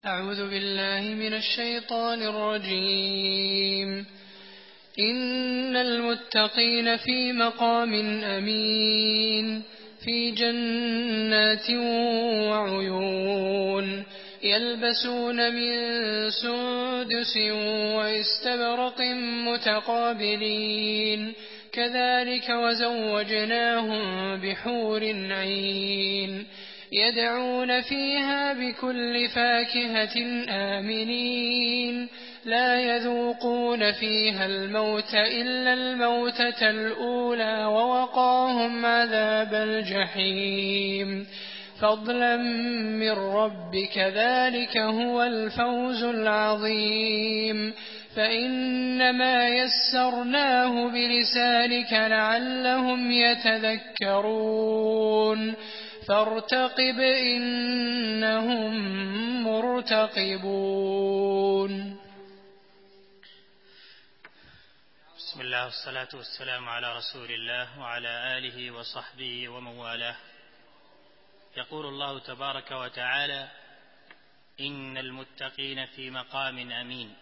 أعوذ بالله من الشيطان الرجيم. إن المتقين في مقام أمين في جنات وعيون يلبسون من سندس واستبرق متقابلين كذلك وزوجناهم بحور عين يدعون فيها بكل فاكهة آمنين لا يذوقون فيها الموت إلا الموتة الأولى ووقاهم عذاب الجحيم فضلا من ربك ذلك هو الفوز العظيم فإنما يسرناه بلسانك لعلهم يتذكرون فارتقب إنهم مرتقبون. بسم الله والصلاة والسلام على رسول الله وعلى آله وصحبه ومن والاه. يقول الله تبارك وتعالى: إن المتقين في مقام أمين.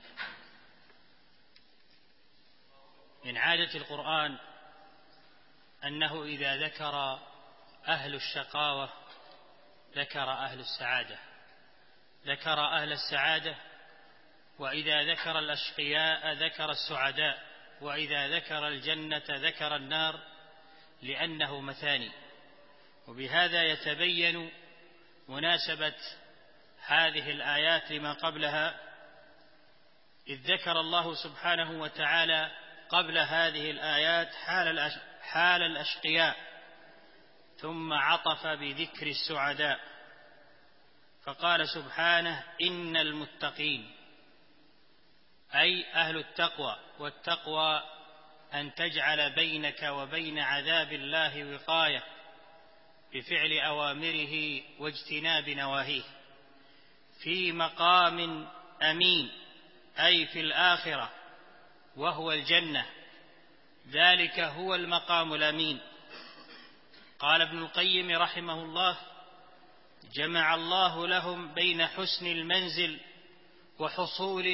من عادة القرآن أنه إذا ذكر أهل الشقاوة ذكر أهل السعادة، ذكر أهل السعادة، وإذا ذكر الأشقياء ذكر السعداء، وإذا ذكر الجنة ذكر النار، لأنه مثاني. وبهذا يتبين مناسبة هذه الآيات لما قبلها، إذ ذكر الله سبحانه وتعالى قبل هذه الآيات حال الأشقياء، ثم عطف بذكر السعداء فقال سبحانه: إن المتقين، أي أهل التقوى. والتقوى أن تجعل بينك وبين عذاب الله وقاية بفعل أوامره واجتناب نواهيه. في مقام أمين، أي في الآخرة، وهو الجنة، ذلك هو المقام الأمين. قال ابن القيم رحمه الله: جمع الله لهم بين حسن المنزل وحصول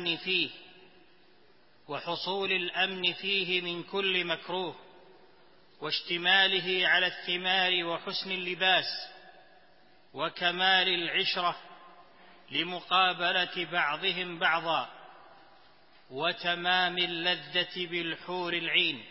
الأمن فيه من كل مكروه، واشتماله على الثمار وحسن اللباس وكمال العشرة لمقابلة بعضهم بعضا، وتمام اللذة بالحور العين،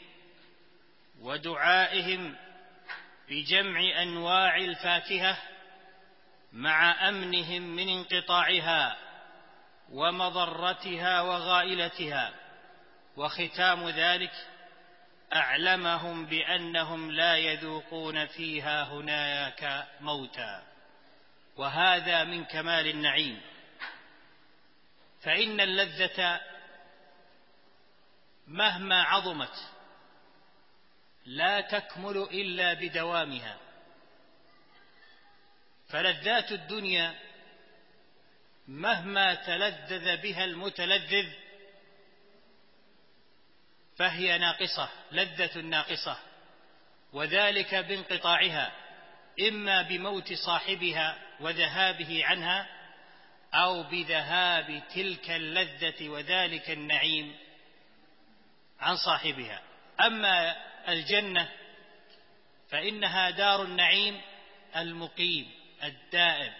ودعائهم بجمع أنواع الفاكهة مع أمنهم من انقطاعها ومضرتها وغائلتها. وختام ذلك أعلمهم بأنهم لا يذوقون فيها هناك موتا، وهذا من كمال النعيم. فإن اللذة مهما عظمت لا تكمل إلا بدوامها، فلذات الدنيا مهما تلذذ بها المتلذذ فهي ناقصة، لذة ناقصة، وذلك بانقطاعها، إما بموت صاحبها وذهابه عنها، أو بذهاب تلك اللذة وذلك النعيم عن صاحبها. أما الجنة فإنها دار النعيم المقيم الدائم.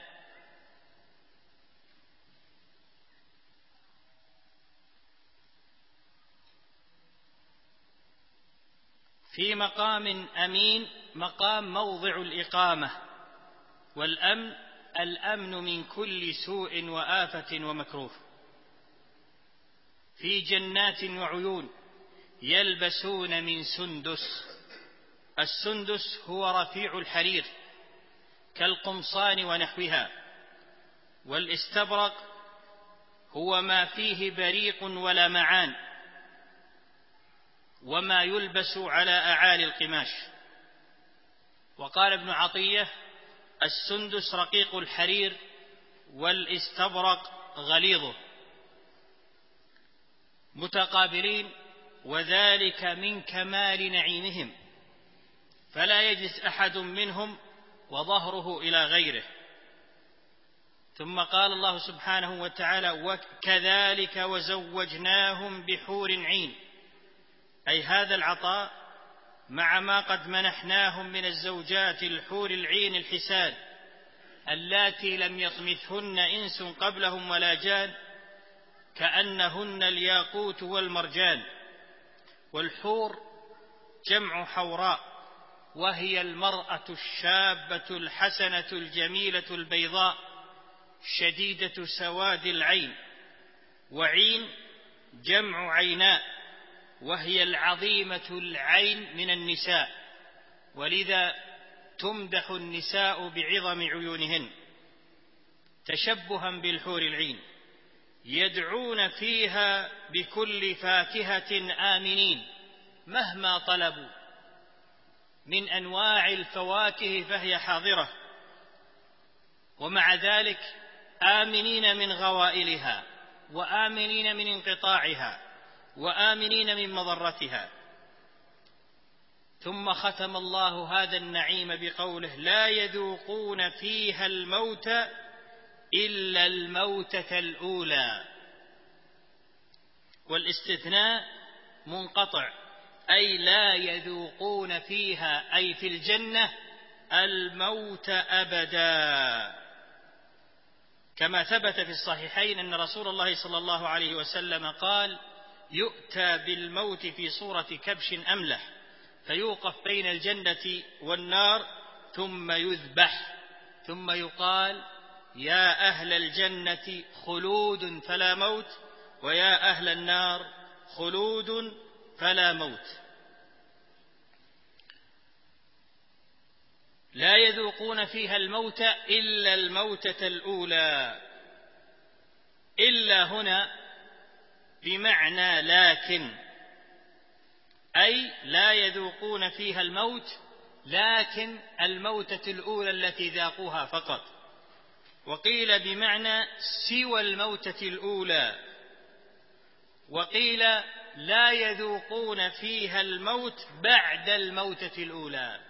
في مقام أمين، مقام موضع الإقامة، والأمن الأمن من كل سوء وآفة ومكروه. في جنات وعيون يلبسون من سندس. السندس هو رفيع الحرير كالقمصان ونحوها، والاستبرق هو ما فيه بريق ولا معان، وما يلبس على أعالي القماش. وقال ابن عطية: السندس رقيق الحرير، والاستبرق غليظه. متقابلين، وذلك من كمال نعيمهم، فلا يجلس أحد منهم وظهره إلى غيره، ثم قال الله سبحانه وتعالى: وكذلك وزوجناهم بحور عين، أي هذا العطاء مع ما قد منحناهم من الزوجات الحور العين الحسان اللاتي لم يطمثهن إنس قبلهم ولا جان، كأنهن الياقوت والمرجان. والحور جمع حوراء، وهي المرأة الشابة الحسنة الجميلة البيضاء شديدة سواد العين. وعين جمع عيناء، وهي العظيمة العين من النساء، ولذا تمدح النساء بعظم عيونهن تشبها بالحور العين. يدعون فيها بكل فاكهة آمنين، مهما طلبوا من أنواع الفواكه فهي حاضرة، ومع ذلك آمنين من غوائلها، وآمنين من انقطاعها، وآمنين من مضرتها. ثم ختم الله هذا النعيم بقوله: لا يذوقون فيها الموت إلا الموتة الأولى. والاستثناء منقطع، أي لا يذوقون فيها، أي في الجنة، الموت أبدا، كما ثبت في الصحيحين أن رسول الله صلى الله عليه وسلم قال: يؤتى بالموت في صورة كبش أملح، فيوقف بين الجنة والنار، ثم يذبح، ثم يقال: يا أهل الجنة خلود فلا موت، ويا أهل النار خلود فلا موت. لا يذوقون فيها الموت إلا الموتة الأولى. إلا هنا بمعنى لكن، أي لا يذوقون فيها الموت لكن الموتة الأولى التي ذاقوها فقط. وقيل بمعنى سوى الموتة الأولى، وقيل لا يذوقون فيها الموت بعد الموتة الأولى.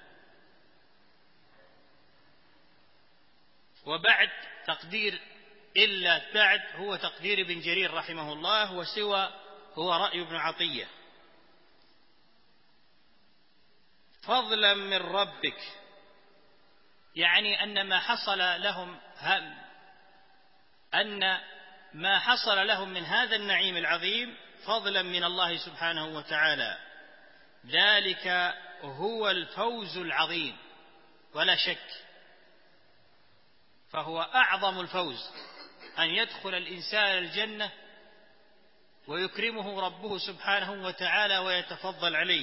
وبعد تقدير إلا بعد هو تقدير ابن جرير رحمه الله، وسوى هو رأي ابن عطية. فضلا من ربك، يعني أن ما حصل لهم من هذا النعيم العظيم فضلا من الله سبحانه وتعالى. ذلك هو الفوز العظيم ولا شك، فهو أعظم الفوز أن يدخل الإنسان الجنة ويكرمه ربه سبحانه وتعالى ويتفضل عليه.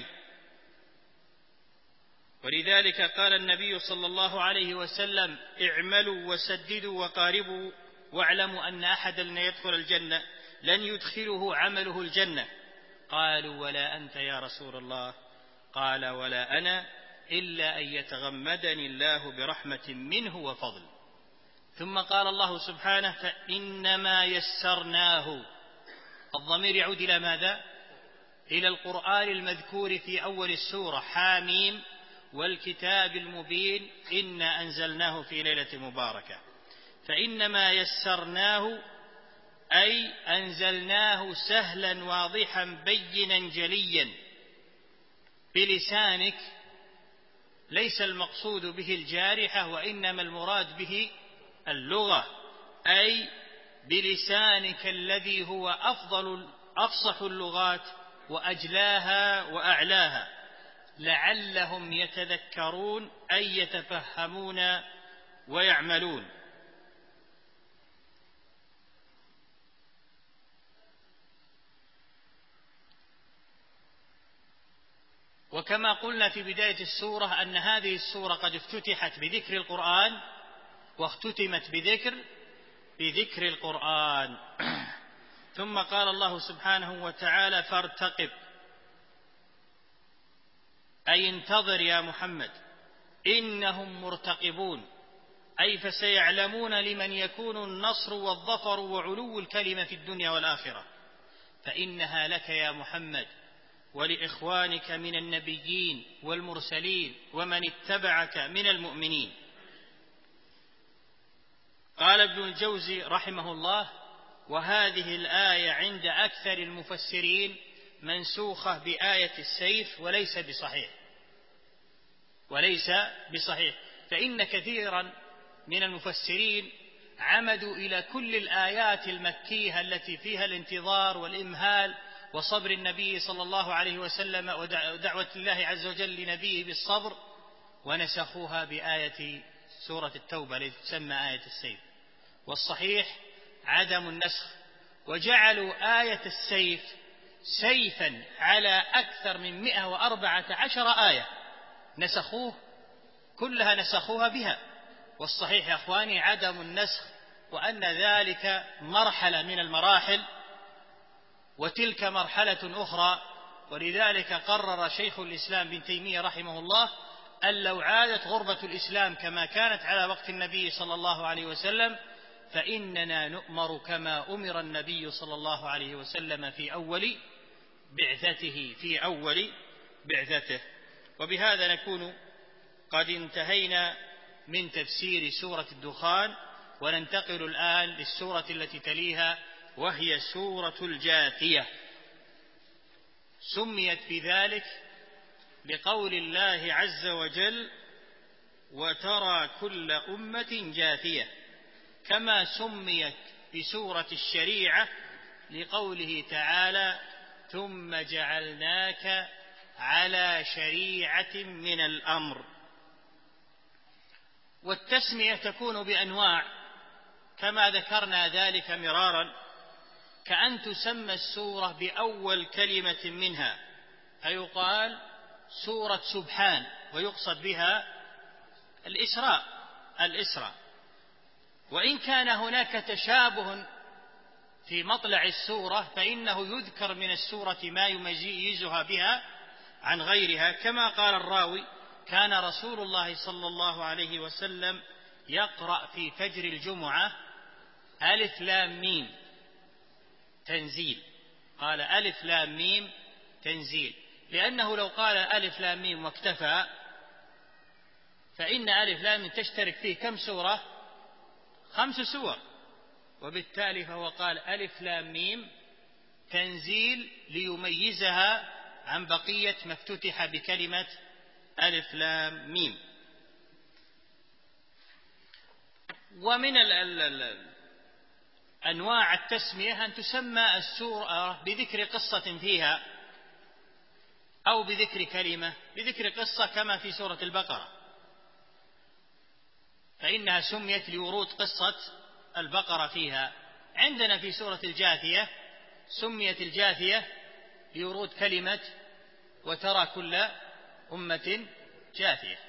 ولذلك قال النبي صلى الله عليه وسلم: اعملوا وسددوا وقاربوا، واعلموا أن أحدا لن يدخل الجنة لن يدخله عمله الجنة. قالوا: ولا أنت يا رسول الله؟ قال: ولا أنا، إلا أن يتغمدني الله برحمة منه وفضل. ثم قال الله سبحانه: فإنما يسرناه. الضمير يعود إلى ماذا؟ إلى القرآن المذكور في أول السورة: حاميم والكتاب المبين إنا أنزلناه في ليلة مباركة. فإنما يسرناه أي أنزلناه سهلا واضحا بينا جليا بلسانك، ليس المقصود به الجارحة، وإنما المراد به اللغة، أي بلسانك الذي هو أفصح اللغات وأجلاها وأعلاها، لعلهم يتذكرون أي يتفهمون ويعملون. وكما قلنا في بداية السورة أن هذه السورة قد افتتحت بذكر القرآن واختتمت بذكر القرآن. ثم قال الله سبحانه وتعالى: فارتقب، أي انتظر يا محمد، إنهم مرتقبون، أي فسيعلمون لمن يكون النصر والظفر وعلو الكلمة في الدنيا والآخرة، فإنها لك يا محمد ولإخوانك من النبيين والمرسلين ومن اتبعك من المؤمنين. قال ابن الجوزي رحمه الله: وهذه الآية عند أكثر المفسرين منسوخة بآية السيف وليس بصحيح، فإن كثيرا من المفسرين عمدوا إلى كل الآيات المكية التي فيها الانتظار والإمهال وصبر النبي صلى الله عليه وسلم ودعوة الله عز وجل لنبيه بالصبر، ونسخوها بآية سورة التوبة التي تسمى آية السيف. والصحيح عدم النسخ، وجعلوا آية السيف سيفا على أكثر من 114 آية كلها نسخوها بها. والصحيح يا أخواني عدم النسخ، وأن ذلك مرحلة من المراحل وتلك مرحلة أخرى. ولذلك قرر شيخ الإسلام ابن تيمية رحمه الله أن لو عادت غربة الإسلام كما كانت على وقت النبي صلى الله عليه وسلم فإننا نؤمر كما أمر النبي صلى الله عليه وسلم في أول بعثته. وبهذا نكون قد انتهينا من تفسير سورة الدخان، وننتقل الآن للسورة التي تليها وهي سورة الجاثية. سميت بذلك لقول الله عز وجل: وترى كل أمة جاثية، كما سميت بسورة الشريعة لقوله تعالى: ثم جعلناك على شريعة من الأمر. والتسمية تكون بأنواع كما ذكرنا ذلك مرارا، كأن تسمى السورة بأول كلمة منها، فيقال سورة سبحان ويقصد بها الإسراء. وإن كان هناك تشابه في مطلع السورة فإنه يذكر من السورة ما يميزها بها عن غيرها، كما قال الراوي: كان رسول الله صلى الله عليه وسلم يقرأ في فجر الجمعة ألف لام ميم تنزيل. قال ألف لام ميم تنزيل، لأنه لو قال ألف لام ميم واكتفى فإن ألف لام ميم تشترك فيه كم سورة؟ 5 سور، وبالتالي فهو قال ألف لام ميم تنزيل ليميزها عن بقية ما افتتح بكلمة ألف لام ميم. ومن أنواع التسمية أن تسمى السورة بذكر قصة فيها أو بذكر كلمة، بذكر قصة كما في سورة البقرة، فإنها سميت لورود قصة البقرة فيها. عندنا في سورة الجاثية سميت الجاثية لورود كلمة وترى كل أمة جاثية.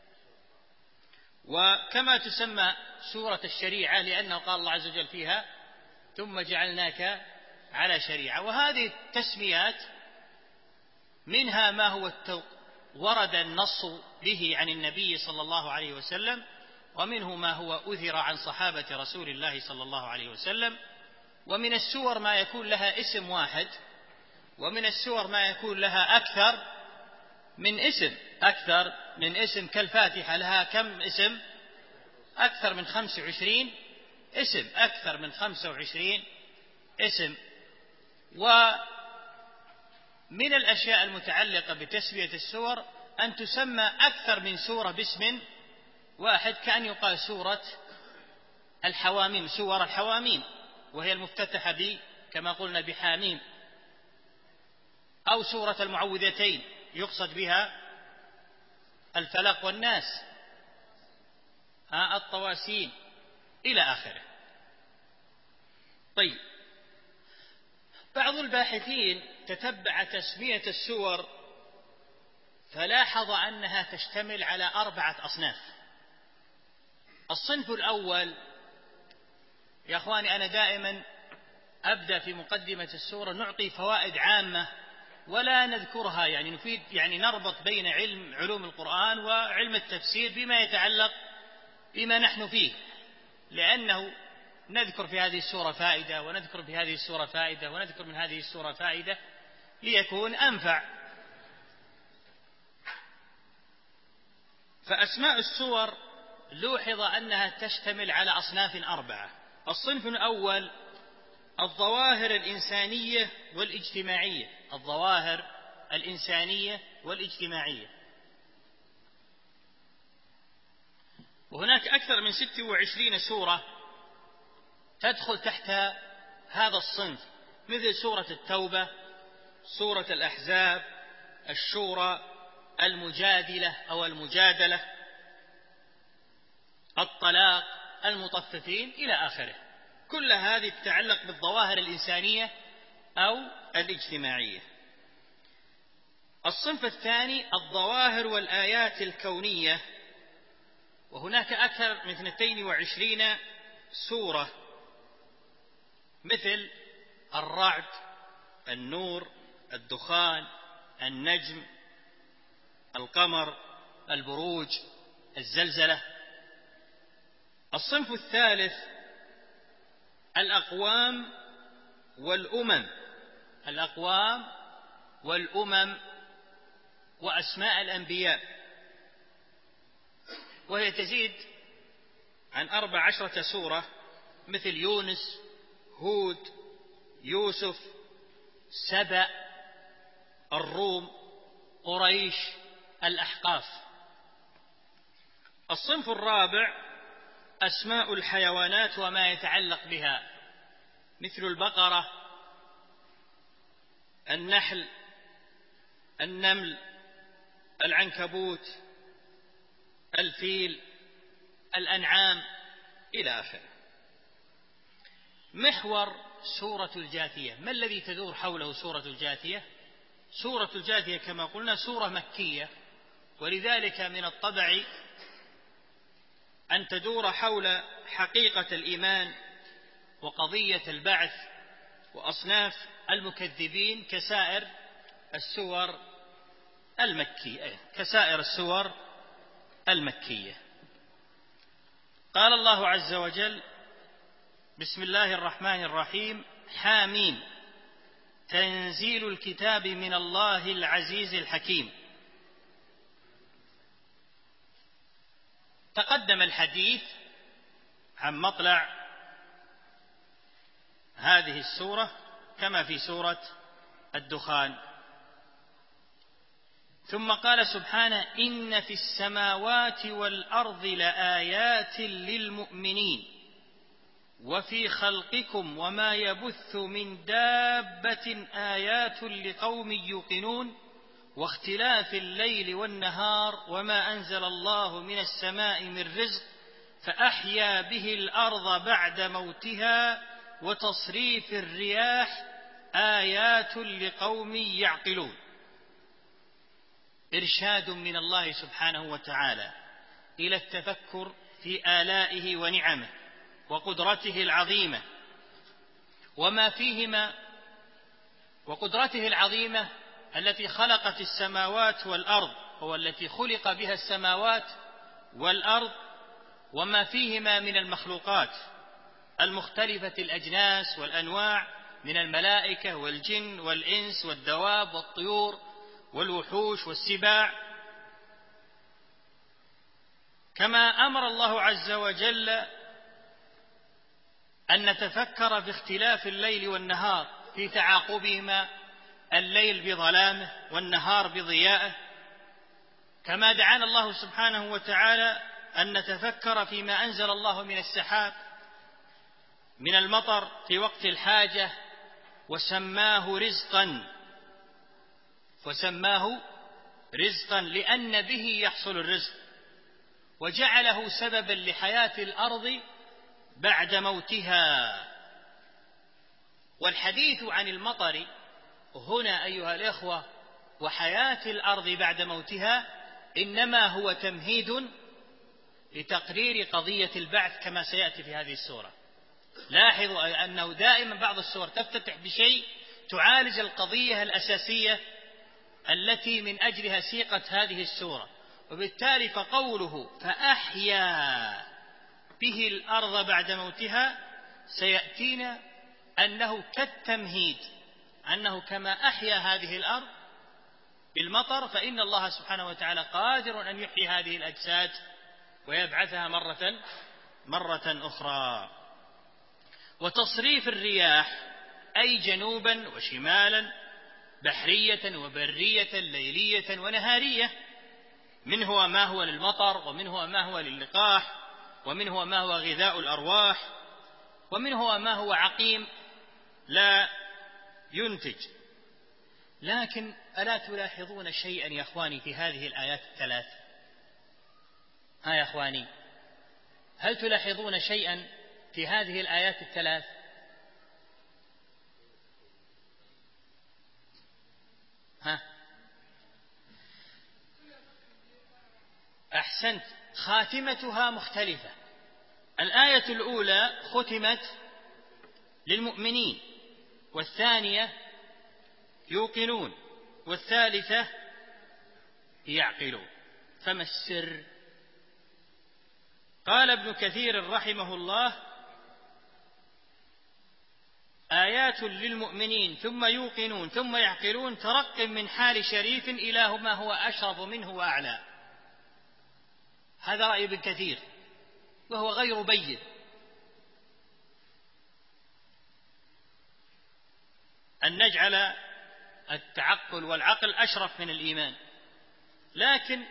وكما تسمى سورة الشريعة لأنه قال الله عز وجل فيها: ثم جعلناك على شريعة. وهذه التسميات منها ما هو ورد النص به عن النبي صلى الله عليه وسلم، ومنه ما هو أثر عن صحابة رسول الله صلى الله عليه وسلم. ومن السور ما يكون لها اسم واحد، ومن السور ما يكون لها أكثر من اسم كالفاتحة لها كم اسم؟ أكثر من 25 اسم. ومن الأشياء المتعلقة بتسمية السور أن تسمى أكثر من سورة باسم واحد، كأن يقال سورة الحواميم، سور الحواميم، وهي المفتتحة كما قلنا بحاميم، أو سورة المعوذتين يقصد بها الفلق والناس، الطواسين إلى آخره. طيب، بعض الباحثين تتبع تسمية السور فلاحظ أنها تشتمل على 4 أصناف. الصنف الأول، يا أخواني أنا دائما أبدأ في مقدمة السورة نعطي فوائد عامة ولا نذكرها، يعني نفيد، يعني نربط بين علوم القرآن وعلم التفسير بما يتعلق بما نحن فيه، لأنه نذكر في هذه السورة فائدة ونذكر في هذه السورة فائدة ونذكر من هذه السورة فائدة ليكون أنفع. فأسماء السور لوحظ أنها تشتمل على أصناف 4. الصنف الأول الظواهر الإنسانية والاجتماعية. الظواهر الإنسانية والاجتماعية، وهناك أكثر من 26 سورة تدخل تحت هذا الصنف، مثل سورة التوبة، سورة الأحزاب، الشورى، المجادلة أو المجادلة، الطلاق، المطففين، إلى آخره. كل هذه تتعلق بالظواهر الإنسانية أو الاجتماعية. الصنف الثاني الظواهر والآيات الكونية، وهناك أكثر من 22 سورة، مثل الرعد، النور، الدخان، النجم، القمر، البروج، الزلزلة. الصنف الثالث الأقوام والأمم. الأقوام والأمم وأسماء الأنبياء، وهي تزيد عن 14 سورة، مثل يونس، هود، يوسف، سبأ، الروم، قريش، الأحقاف. الصنف الرابع أسماء الحيوانات وما يتعلق بها، مثل البقرة، النحل، النمل، العنكبوت، الفيل، الأنعام، إلى آخره. محور سورة الجاثية، ما الذي تدور حوله سورة الجاثية؟ سورة الجاثية كما قلنا سورة مكية، ولذلك من الطبع أن تدور حول حقيقة الإيمان وقضية البعث وأصناف المكذبين كسائر السور المكية. قال الله عز وجل: بسم الله الرحمن الرحيم، حاميم، تنزيل الكتاب من الله العزيز الحكيم. تقدم الحديث عن مطلع هذه السورة كما في سورة الدخان. ثم قال سبحانه: إن في السماوات والأرض لآيات للمؤمنين وفي خلقكم وما يبث من دابة آيات لقوم يوقنون واختلاف الليل والنهار وما أنزل الله من السماء من رزق فأحيا به الأرض بعد موتها وتصريف الرياح آيات لقوم يعقلون. إرشاد من الله سبحانه وتعالى إلى التفكر في آلائه ونعمه وقدرته العظيمة وما فيهما، وقدرته العظيمة التي خلقت السماوات والأرض، هو التي خلق بها السماوات والأرض وما فيهما من المخلوقات المختلفة الأجناس والأنواع من الملائكة والجن والإنس والدواب والطيور والوحوش والسباع. كما أمر الله عز وجل أن نتفكر في اختلاف الليل والنهار في تعاقبهما، الليل بظلامه والنهار بضيائه. كما دعانا الله سبحانه وتعالى أن نتفكر فيما أنزل الله من السحاب من المطر في وقت الحاجة وسماه رزقا لأن به يحصل الرزق، وجعله سببا لحياة الأرض بعد موتها. والحديث عن المطر هنا أيها الإخوة وحياة الأرض بعد موتها إنما هو تمهيد لتقرير قضية البعث كما سيأتي في هذه السورة. لاحظوا أنه دائما بعض السور تفتتح بشيء تعالج القضية الأساسية التي من أجلها سيقت هذه السورة، وبالتالي فقوله فأحيا به الأرض بعد موتها سيأتينا أنه كالتمهيد، أنه كما أحيا هذه الأرض بالمطر فإن الله سبحانه وتعالى قادر أن يحيي هذه الأجساد ويبعثها مرة أخرى. وتصريف الرياح أي جنوبا وشمالا، بحرية وبرية، ليلية ونهارية، منه ما هو للمطر، ومنه ما هو للقاح، ومنه ما هو غذاء الأرواح، ومنه ما هو عقيم لا ينتج. لكن ألا تلاحظون شيئا يا أخواني في هذه الآيات الثلاث؟ يا أخواني، هل تلاحظون شيئا في هذه الآيات الثلاث؟ أحسنت، خاتمتها مختلفة. الآية الأولى ختمت للمؤمنين، والثانية يوقنون، والثالثة يعقلون. فما السر؟ قال ابن كثير رحمه الله: آيات للمؤمنين ثم يوقنون ثم يعقلون ترق من حال شريف إلى ما هو أشرف منه وأعلى. هذا رأي ابن كثير وهو غير بين. أن نجعل التعقل والعقل أشرف من الإيمان، لكن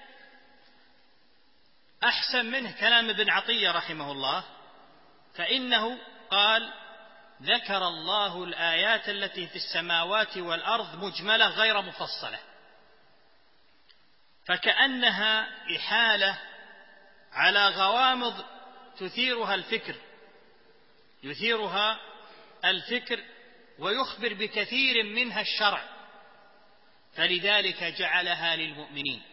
أحسن منه كلام ابن عطية رحمه الله، فإنه قال: ذكر الله الآيات التي في السماوات والأرض مجملة غير مفصلة، فكأنها إحالة على غوامض يثيرها الفكر ويخبر بكثير منها الشرع، فلذلك جعلها للمؤمنين.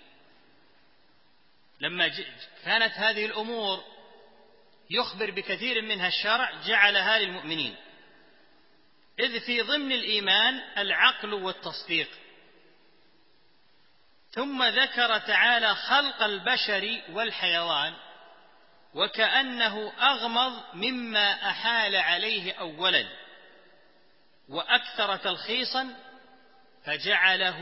لما كانت هذه الأمور يخبر بكثير منها الشرع جعلها للمؤمنين، إذ في ضمن الإيمان العقل والتصديق. ثم ذكر تعالى خلق البشر والحيوان، وكأنه أغمض مما أحال عليه أولا وأكثر تلخيصا، فجعله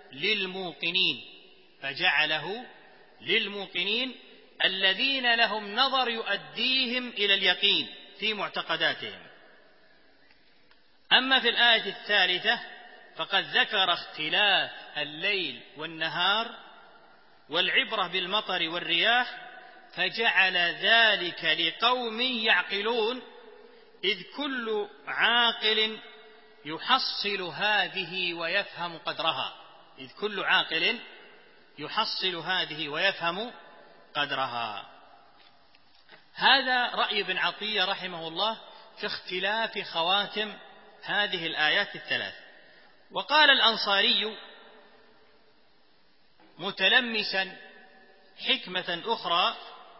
للموقنين الذين لهم نظر يؤديهم إلى اليقين في معتقداتهم. أما في الآية الثالثة فقد ذكر اختلاف الليل والنهار والعبرة بالمطر والرياح، فجعل ذلك لقوم يعقلون، إذ كل عاقل يحصل هذه ويفهم قدرها. هذا رأي ابن عطية رحمه الله في اختلاف خواتم هذه الآيات الثلاث. وقال الأنصاري متلمسا حكمة أخرى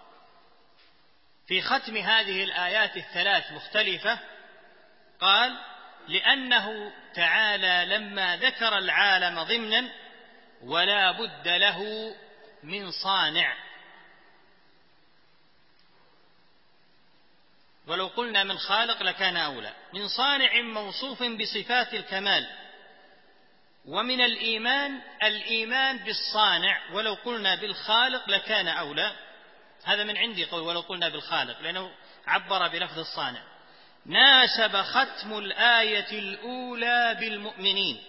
في ختم هذه الآيات الثلاث مختلفة، قال: لأنه تعالى لما ذكر العالم ضمنا ولا بد له من صانع، ولو قلنا من خالق لكان أولى، من صانع موصوف بصفات الكمال، ومن الإيمان بالصانع، ولو قلنا بالخالق لكان أولى. هذا من عندي قول ولو قلنا بالخالق، لأنه عبر بلفظ الصانع. ناسب ختم الآية الأولى بالمؤمنين،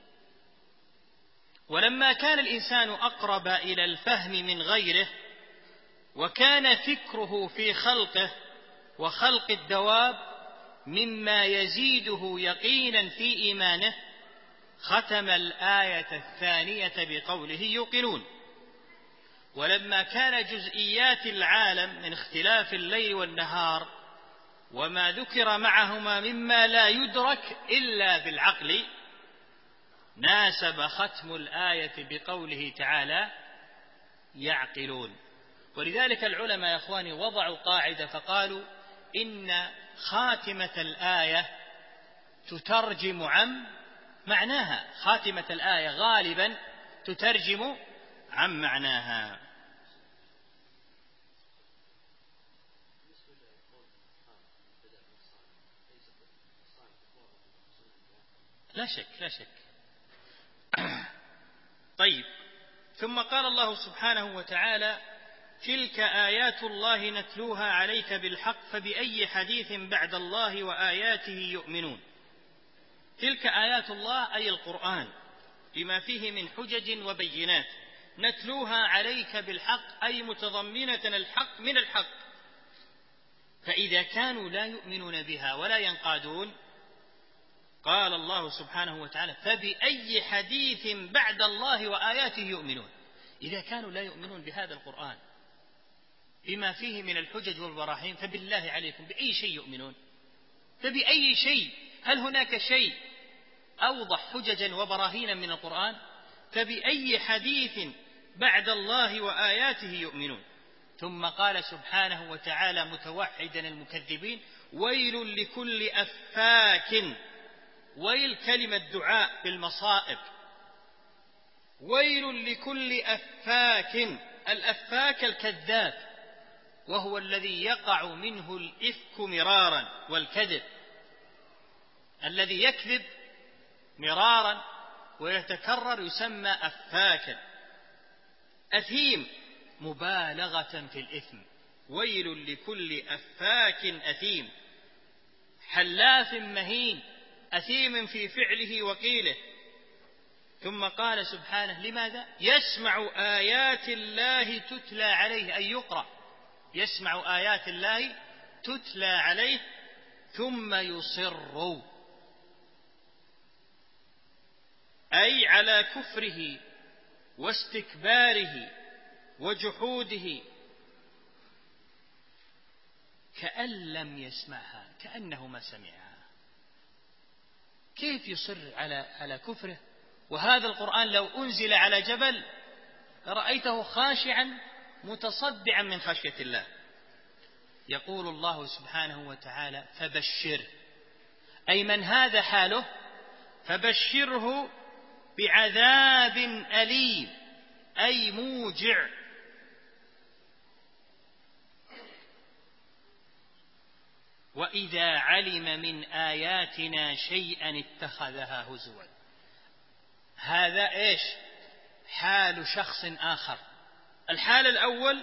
ولما كان الإنسان أقرب إلى الفهم من غيره، وكان فكره في خلقه وخلق الدواب مما يزيده يقينا في إيمانه، ختم الآية الثانية بقوله يوقنون. ولما كان جزئيات العالم من اختلاف الليل والنهار وما ذكر معهما مما لا يدرك إلا بالعقل، ناسب ختم الآية بقوله تعالى يعقلون. ولذلك العلماء يا أخواني وضعوا قاعدة فقالوا: إن خاتمة الآية تترجم عن معناها. خاتمة الآية غالبا تترجم عن معناها. لا شك. طيب، ثم قال الله سبحانه وتعالى: تلك آيات الله نتلوها عليك بالحق فبأي حديث بعد الله وآياته يؤمنون. تلك آيات الله أي القرآن بما فيه من حجج وبينات، نتلوها عليك بالحق أي متضمنة الحق من الحق، فإذا كانوا لا يؤمنون بها ولا ينقادون، قال الله سبحانه وتعالى فبأي حديث بعد الله وآياته يؤمنون. إذا كانوا لا يؤمنون بهذا القرآن بما فيه من الحجج والبراهين، فبالله عليكم بأي شيء يؤمنون؟ فبأي شيء؟ هل هناك شيء أوضح حججا وبراهينا من القرآن؟ فبأي حديث بعد الله وآياته يؤمنون. ثم قال سبحانه وتعالى متوعدا المكذبين ويل لكل أفاك، ويل كلمة دعاء بالمصائب، ويل لكل أفاك، الأفاك الكذاب، وهو الذي يقع منه الإفك مرارا والكذب، الذي يكذب مرارا ويتكرر يسمى أفاكا. أثيم مبالغة في الإثم، ويل لكل أفاك أثيم، حلاف مهين، أثيم في فعله وقيله. ثم قال سبحانه لماذا؟ يسمع آيات الله تتلى عليه، أي يقرأ، يسمع آيات الله تتلى عليه ثم يصر، أي على كفره واستكباره وجحوده كأن لم يسمعها، كأنه ما سمعها. كيف يصر على كفره؟ وهذا القرآن لو أنزل على جبل رأيته خاشعا متصدعا من خشية الله. يقول الله سبحانه وتعالى فبشر، أي من هذا حاله فبشره بعذاب أليم، أي موجع. وإذا علم من آياتنا شيئا اتخذها هزوا. هذا إيش؟ حال شخص آخر. الحال الأول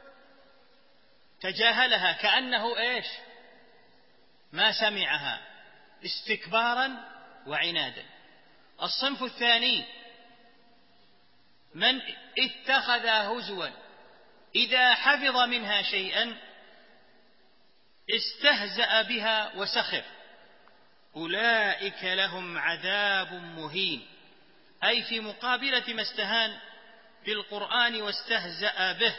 تجاهلها كأنه إيش؟ ما سمعها، استكبارا وعنادا. الصنف الثاني من اتخذها هزوا، إذا حفظ منها شيئا استهزأ بها وسخر، أولئك لهم عذاب مهين، أي في مقابلة ما استهان بالقرآن واستهزأ به.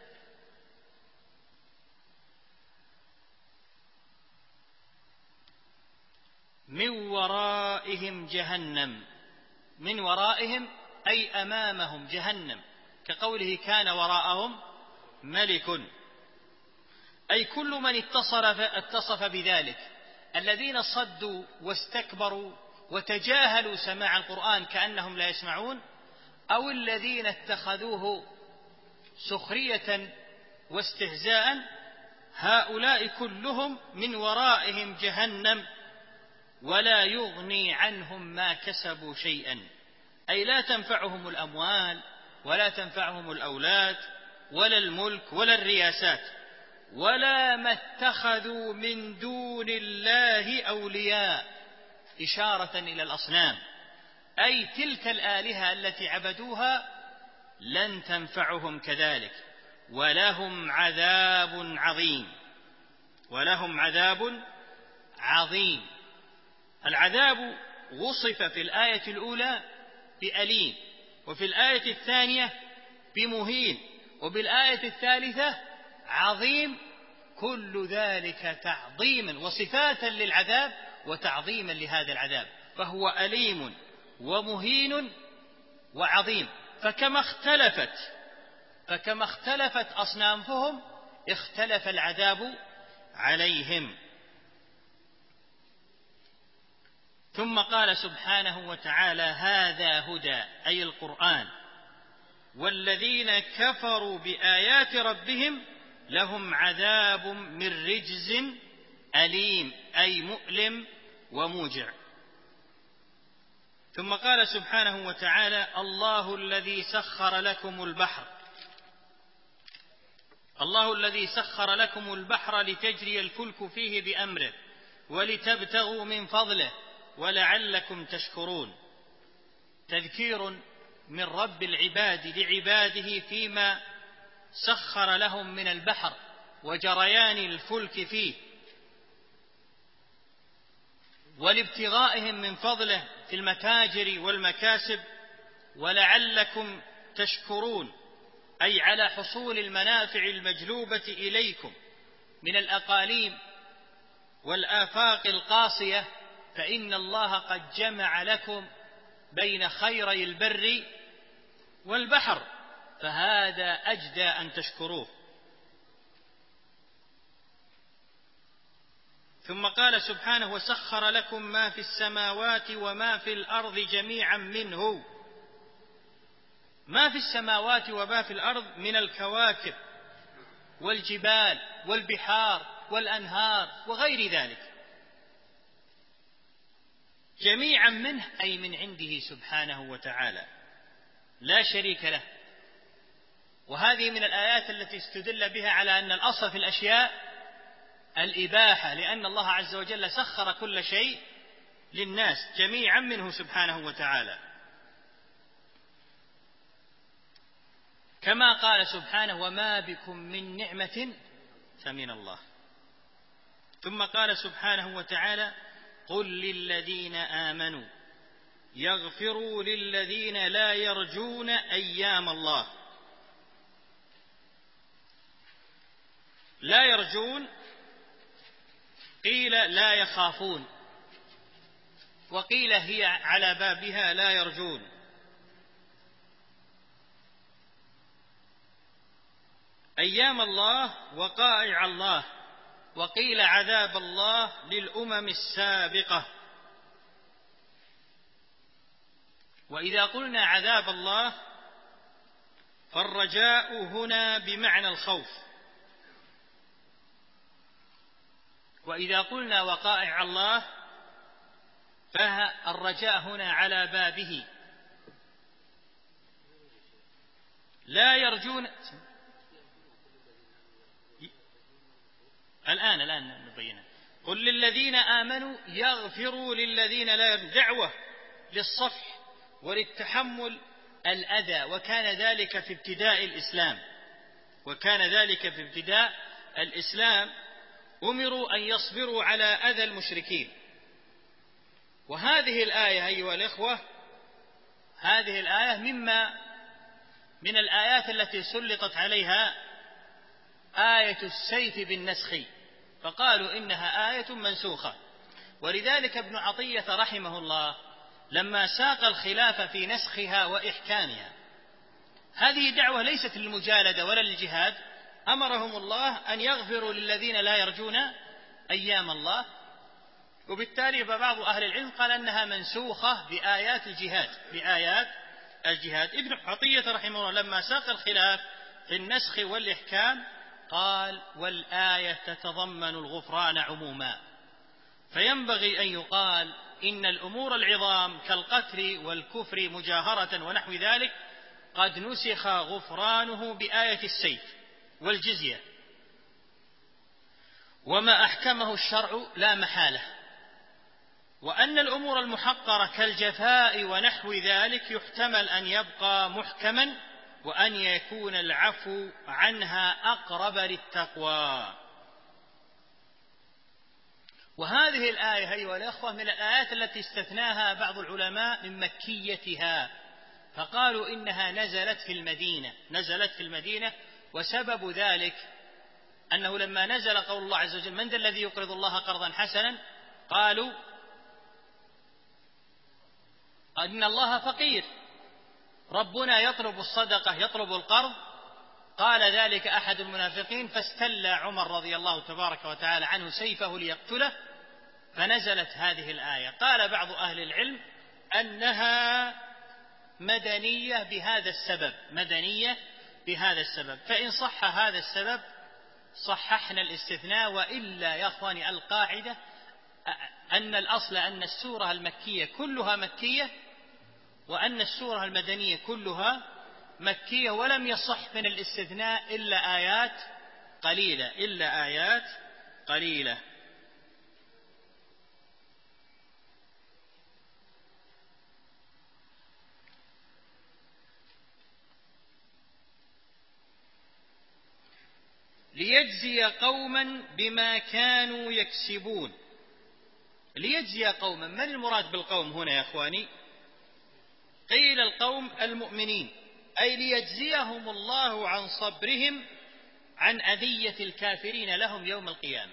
من ورائهم جهنم، من ورائهم أي أمامهم جهنم، كقوله كان وراءهم ملك، أي كل من اتصف بذلك، الذين صدوا واستكبروا وتجاهلوا سماع القرآن كأنهم لا يسمعون، أو الذين اتخذوه سخرية واستهزاء، هؤلاء كلهم من ورائهم جهنم ولا يغني عنهم ما كسبوا شيئا، أي لا تنفعهم الأموال ولا تنفعهم الأولاد ولا الملك ولا الرياسات، ولا ما اتخذوا من دون الله أولياء، إشارة إلى الأصنام، أي تلك الآلهة التي عبدوها لن تنفعهم كذلك، ولهم عذاب عظيم، ولهم عذاب عظيم. العذاب وصف في الآية الأولى بأليم، وفي الآية الثانية بمهين، وبالآية الثالثة عظيم، كل ذلك تعظيما وصفاتا للعذاب وتعظيما لهذا العذاب، فهو أليم ومهين وعظيم. فكما اختلفت أصنامهم اختلف العذاب عليهم. ثم قال سبحانه وتعالى هذا هدى، أي القرآن، والذين كفروا بآيات ربهم لهم عذاب من رجز أليم، أي مؤلم وموجع. ثم قال سبحانه وتعالى الله الذي سخر لكم البحر الله الذي سخر لكم البحر لتجري الفلك فيه بأمره ولتبتغوا من فضله ولعلكم تشكرون. تذكير من رب العباد لعباده فيما سخر لهم من البحر وجريان الفلك فيه، ولابتغائهم من فضله في المتاجر والمكاسب، ولعلكم تشكرون، أي على حصول المنافع المجلوبة إليكم من الأقاليم والآفاق القاصية، فإن الله قد جمع لكم بين خيري البر والبحر، فهذا أجدى أن تشكروه. ثم قال سبحانه: وسخر لكم ما في السماوات وما في الأرض جميعا منه. ما في السماوات وما في الأرض من الكواكب والجبال والبحار والأنهار وغير ذلك، جميعا منه أي من عنده سبحانه وتعالى لا شريك له. وهذه من الآيات التي استدل بها على أن الأصل في الأشياء الإباحة، لأن الله عز وجل سخر كل شيء للناس جميعا منه سبحانه وتعالى، كما قال سبحانه: وما بكم من نعمة فمن الله. ثم قال سبحانه وتعالى: قل للذين آمنوا يغفروا للذين لا يرجون أيام الله. لا يرجون قيل لا يخافون، وقيل هي على بابها لا يرجون. أيام الله وقائع الله، وقيل عذاب الله للأمم السابقة. وإذا قلنا عذاب الله فالرجاء هنا بمعنى الخوف، وإذا قلنا وقائع الله فالرجاء هنا على بابه. لا يرجون الآن نبينها. قل للذين آمنوا يغفروا للذين لا يرجون، دعوة للصفح وللتحمل الأذى، وكان ذلك في ابتداء الإسلام أمروا أن يصبروا على أذى المشركين. وهذه الآية أيها الإخوة، هذه الآية من الآيات التي سلطت عليها آية السيف بالنسخ، فقالوا إنها آية منسوخة. ولذلك ابن عطية رحمه الله لما ساق الخلاف في نسخها وإحكامها، هذه دعوة ليست للمجالدة ولا للجهاد، أمرهم الله أن يغفروا للذين لا يرجون أيام الله. وبالتالي فبعض أهل العلم قال أنها منسوخة بآيات الجهاد. ابن عطية رحمه الله لما ساق الخلاف في النسخ والإحكام قال: والآية تتضمن الغفران عموما، فينبغي أن يقال إن الأمور العظام كالقتل والكفر مجاهرة ونحو ذلك قد نسخ غفرانه بآية السيف والجزية، وما أحكمه الشرع لا محالة. وأن الأمور المحقرة كالجفاء ونحو ذلك يحتمل أن يبقى محكما، وأن يكون العفو عنها أقرب للتقوى. وهذه الآية أيها الأخوة من الآيات التي استثناها بعض العلماء من مكيتها، فقالوا إنها نزلت في المدينة. وسبب ذلك أنه لما نزل قول الله عز وجل: من ذا الذي يقرض الله قرضا حسنا، قالوا إن الله فقير، ربنا يطلب الصدقة يطلب القرض. قال ذلك أحد المنافقين فاستلى عمر رضي الله تبارك وتعالى عنه سيفه ليقتله، فنزلت هذه الآية. قال بعض أهل العلم أنها مدنية بهذا السبب، فإن صح هذا السبب صححنا الاستثناء. وإلا يا أخواني القاعدة أن الأصل أن السورة المكية كلها مكية، وأن السورة المدنية كلها مكية، ولم يصح من الاستثناء إلا آيات قليلة إلا آيات قليلة. ليجزي قوما بما كانوا يكسبون. ليجزي قوما، من المراد بالقوم هنا يا أخواني؟ قيل القوم المؤمنين، أي ليجزيهم الله عن صبرهم عن أذية الكافرين لهم يوم القيامة.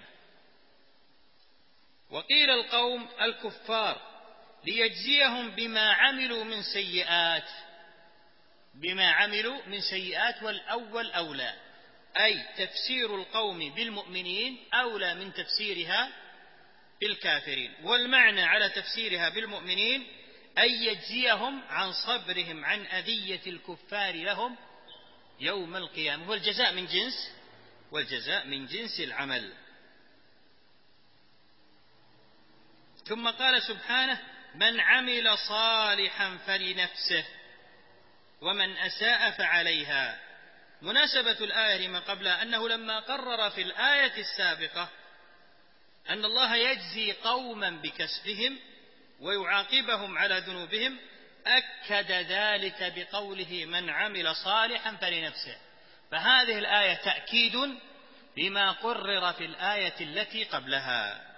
وقيل القوم الكفار ليجزيهم بما عملوا من سيئات، بما عملوا من سيئات، والأول أولى، أي تفسير القوم بالمؤمنين أولى من تفسيرها بالكافرين، والمعنى على تفسيرها بالمؤمنين أي يجزيهم عن صبرهم عن أذية الكفار لهم يوم القيامة، والجزاء من جنس العمل. ثم قال سبحانه: من عمل صالحا فلنفسه ومن أساء فعليها. مناسبة الآية لما قبلها أنه لما قرر في الآية السابقة أن الله يجزي قوما بكسبهم ويعاقبهم على ذنوبهم، أكد ذلك بقوله: من عمل صالحا فلنفسه. فهذه الآية تأكيد بما قرر في الآية التي قبلها.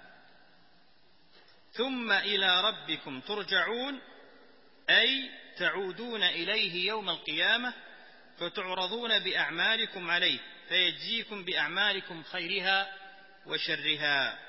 ثم إلى ربكم ترجعون، أي تعودون إليه يوم القيامة فتعرضون بأعمالكم عليه فيجزيكم بأعمالكم خيرها وشرها.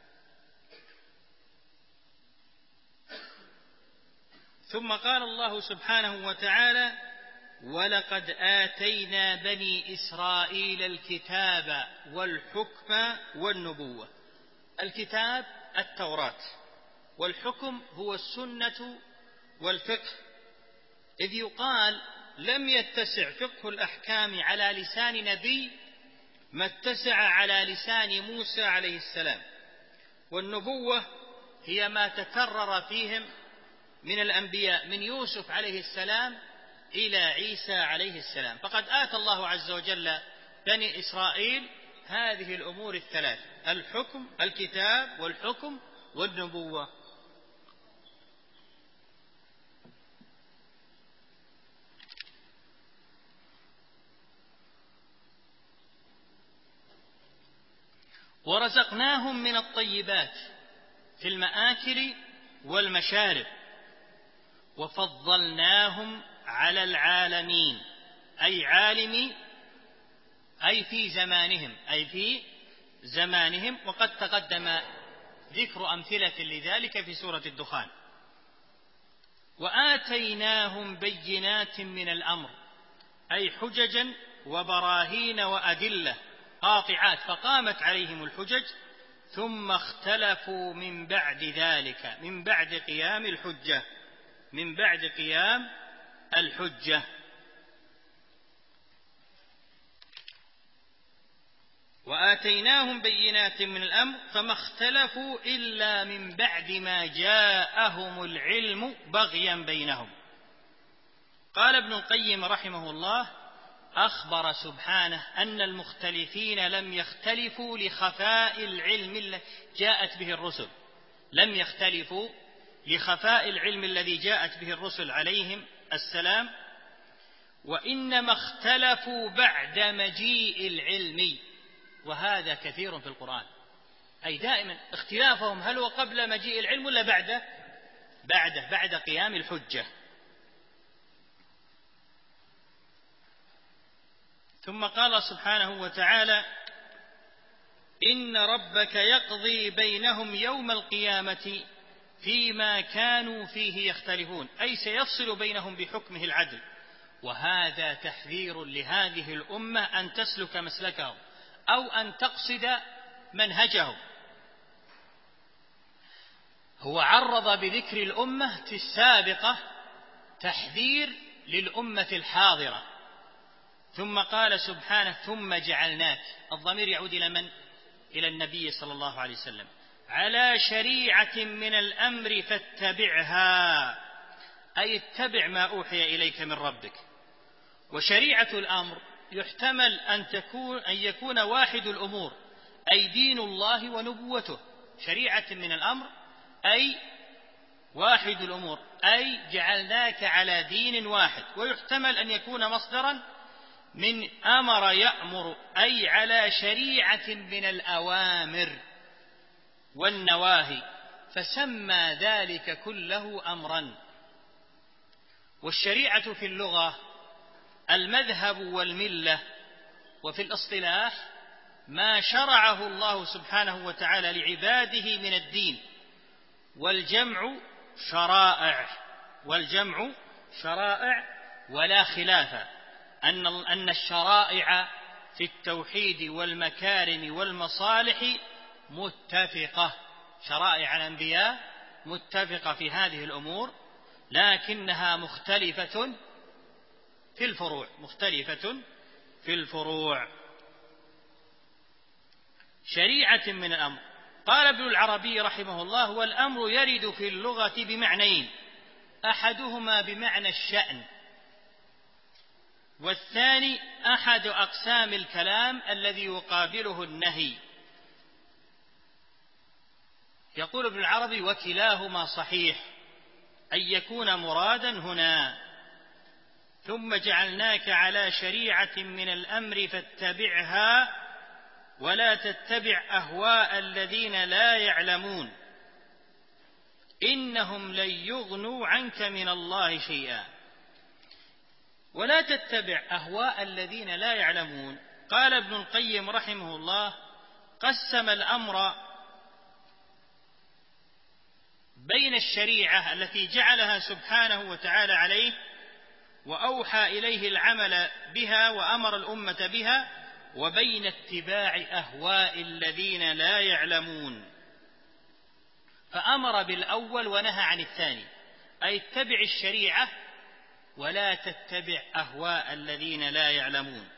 ثم قال الله سبحانه وتعالى: ولقد آتينا بني إسرائيل الكتاب والحكم والنبوة. الكتاب التوراة، والحكم هو السنة والفقه، إذ يقال: لم يتسع فقه الأحكام على لسان نبي ما اتسع على لسان موسى عليه السلام. والنبوة هي ما تكرر فيهم من الأنبياء من يوسف عليه السلام إلى عيسى عليه السلام. فقد آتى الله عز وجل بني إسرائيل هذه الأمور الثلاث: الحكم، الكتاب والحكم والنبوة. ورزقناهم من الطيبات في المآكل والمشارب وفضلناهم على العالمين، أي عالمي، أي في زمانهم، وقد تقدم ذكر أمثلة لذلك في سورة الدخان. وآتيناهم بينات من الأمر، أي حججا وبراهين وأدلة قاطعات فقامت عليهم الحجج، ثم اختلفوا من بعد ذلك، من بعد قيام الحجة. وآتيناهم بينات من الأمر فما اختلفوا إلا من بعد ما جاءهم العلم بغيا بينهم. قال ابن القيم رحمه الله: أخبر سبحانه أن المختلفين لم يختلفوا لخفاء العلم الذي جاءت به الرسل، لم يختلفوا لخفاء العلم الذي جاءت به الرسل عليهم السلام، وإنما اختلفوا بعد مجيء العلم، وهذا كثير في القرآن. أي دائما اختلافهم هل هو قبل مجيء العلم ولا بعد قيام الحجة. ثم قال سبحانه وتعالى: إن ربك يقضي بينهم يوم القيامة فيما كانوا فيه يختلفون، أي سيفصل بينهم بحكمه العدل. وهذا تحذير لهذه الأمة أن تسلك مسلكهم أو أن تقصد منهجهم. هو عرض بذكر الأمة السابقة تحذير للأمة الحاضرة. ثم قال سبحانه: ثم جعلناك، الضمير يعود إلى من؟ إلى النبي صلى الله عليه وسلم، على شريعة من الأمر فاتبعها، أي اتبع ما أوحي إليك من ربك. وشريعة الأمر يحتمل أن يكون واحد الأمور، أي دين الله ونبوته، شريعة من الأمر أي واحد الأمور، أي جعلناك على دين واحد. ويحتمل أن يكون مصدرا من أمر يأمر، أي على شريعة من الأوامر والنواهي، فسمى ذلك كله أمرا. والشريعة في اللغة المذهب والملة، وفي الاصطلاح ما شرعه الله سبحانه وتعالى لعباده من الدين، والجمع شرائع، ولا خلاف أن الشرائع في التوحيد والمكارم والمصالح متفقة، شرائع الأنبياء متفقة في هذه الأمور، لكنها مختلفة في الفروع. شريعة من الأمر. قال ابن العربي رحمه الله: والأمر يرد في اللغة بمعنيين، أحدهما بمعنى الشأن، والثاني أحد أقسام الكلام الذي يقابله النهي. يقول ابن العربي: وكلاهما صحيح، أن يكون مرادا هنا. ثم جعلناك على شريعة من الأمر فاتبعها ولا تتبع أهواء الذين لا يعلمون إنهم لن يغنوا عنك من الله شيئا. ولا تتبع أهواء الذين لا يعلمون. قال ابن القيم رحمه الله: قسم الأمر بين الشريعة التي جعلها سبحانه وتعالى عليه وأوحى إليه العمل بها وأمر الأمة بها، وبين اتباع أهواء الذين لا يعلمون، فأمر بالأول ونهى عن الثاني، أي اتبع الشريعة ولا تتبع أهواء الذين لا يعلمون.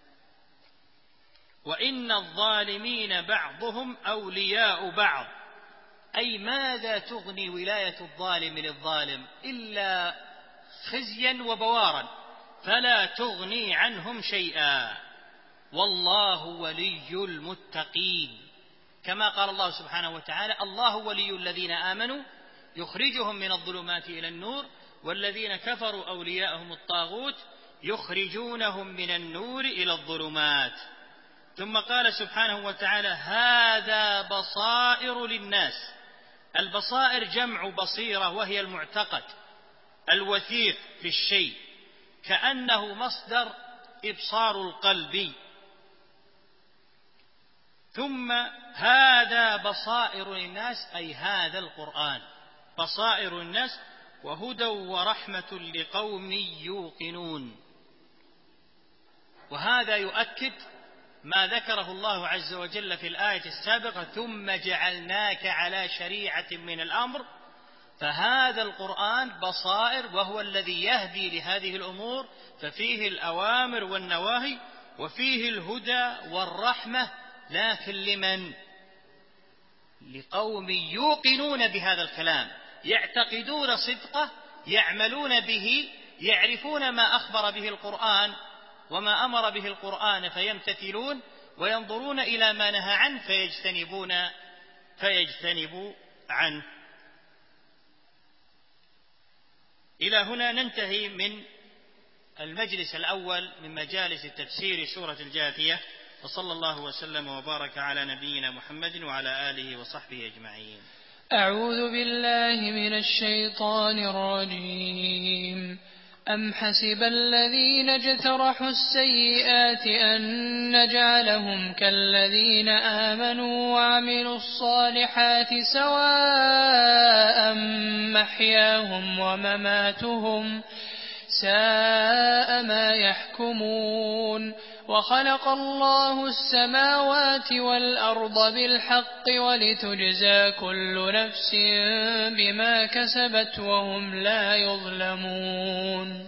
وإن الظالمين بعضهم أولياء بعض، أي ماذا تغني ولاية الظالم للظالم إلا خزيا وبوارا، فلا تغني عنهم شيئا، والله ولي المتقين، كما قال الله سبحانه وتعالى: الله ولي الذين آمنوا يخرجهم من الظلمات إلى النور، والذين كفروا أولياءهم الطاغوت يخرجونهم من النور إلى الظلمات. ثم قال سبحانه وتعالى: هذا بصائر للناس. البصائر جمع بصيرة، وهي المعتقد الوثيق في الشيء، كأنه مصدر إبصار القلب. ثم هذا بصائر للناس، أي هذا القرآن بصائر الناس وهدى ورحمة لقوم يوقنون. وهذا يؤكد ما ذكره الله عز وجل في الآية السابقة: ثم جعلناك على شريعة من الأمر. فهذا القرآن بصائر، وهو الذي يهدي لهذه الأمور، ففيه الأوامر والنواهي، وفيه الهدى والرحمة، لكن لمن؟ لقوم يوقنون بهذا الكلام، يعتقدون صدقه، يعملون به، يعرفون ما أخبر به القرآن وما أمر به القرآن فيمتثلون، وينظرون إلى ما نهى عنه فيجتنبوا عنه. إلى هنا ننتهي من المجلس الأول من مجالس تفسير سورة الجاثية، وصلى الله وسلم وبارك على نبينا محمد وعلى آله وصحبه أجمعين. أعوذ بالله من الشيطان الرجيم. أم حسب الذين اجترحوا السيئات أن نجعلهم كالذين آمنوا وعملوا الصالحات سواء محياهم ومماتهم ساء ما يحكمون. وخلق الله السماوات والأرض بالحق ولتجزى كل نفس بما كسبت وهم لا يظلمون.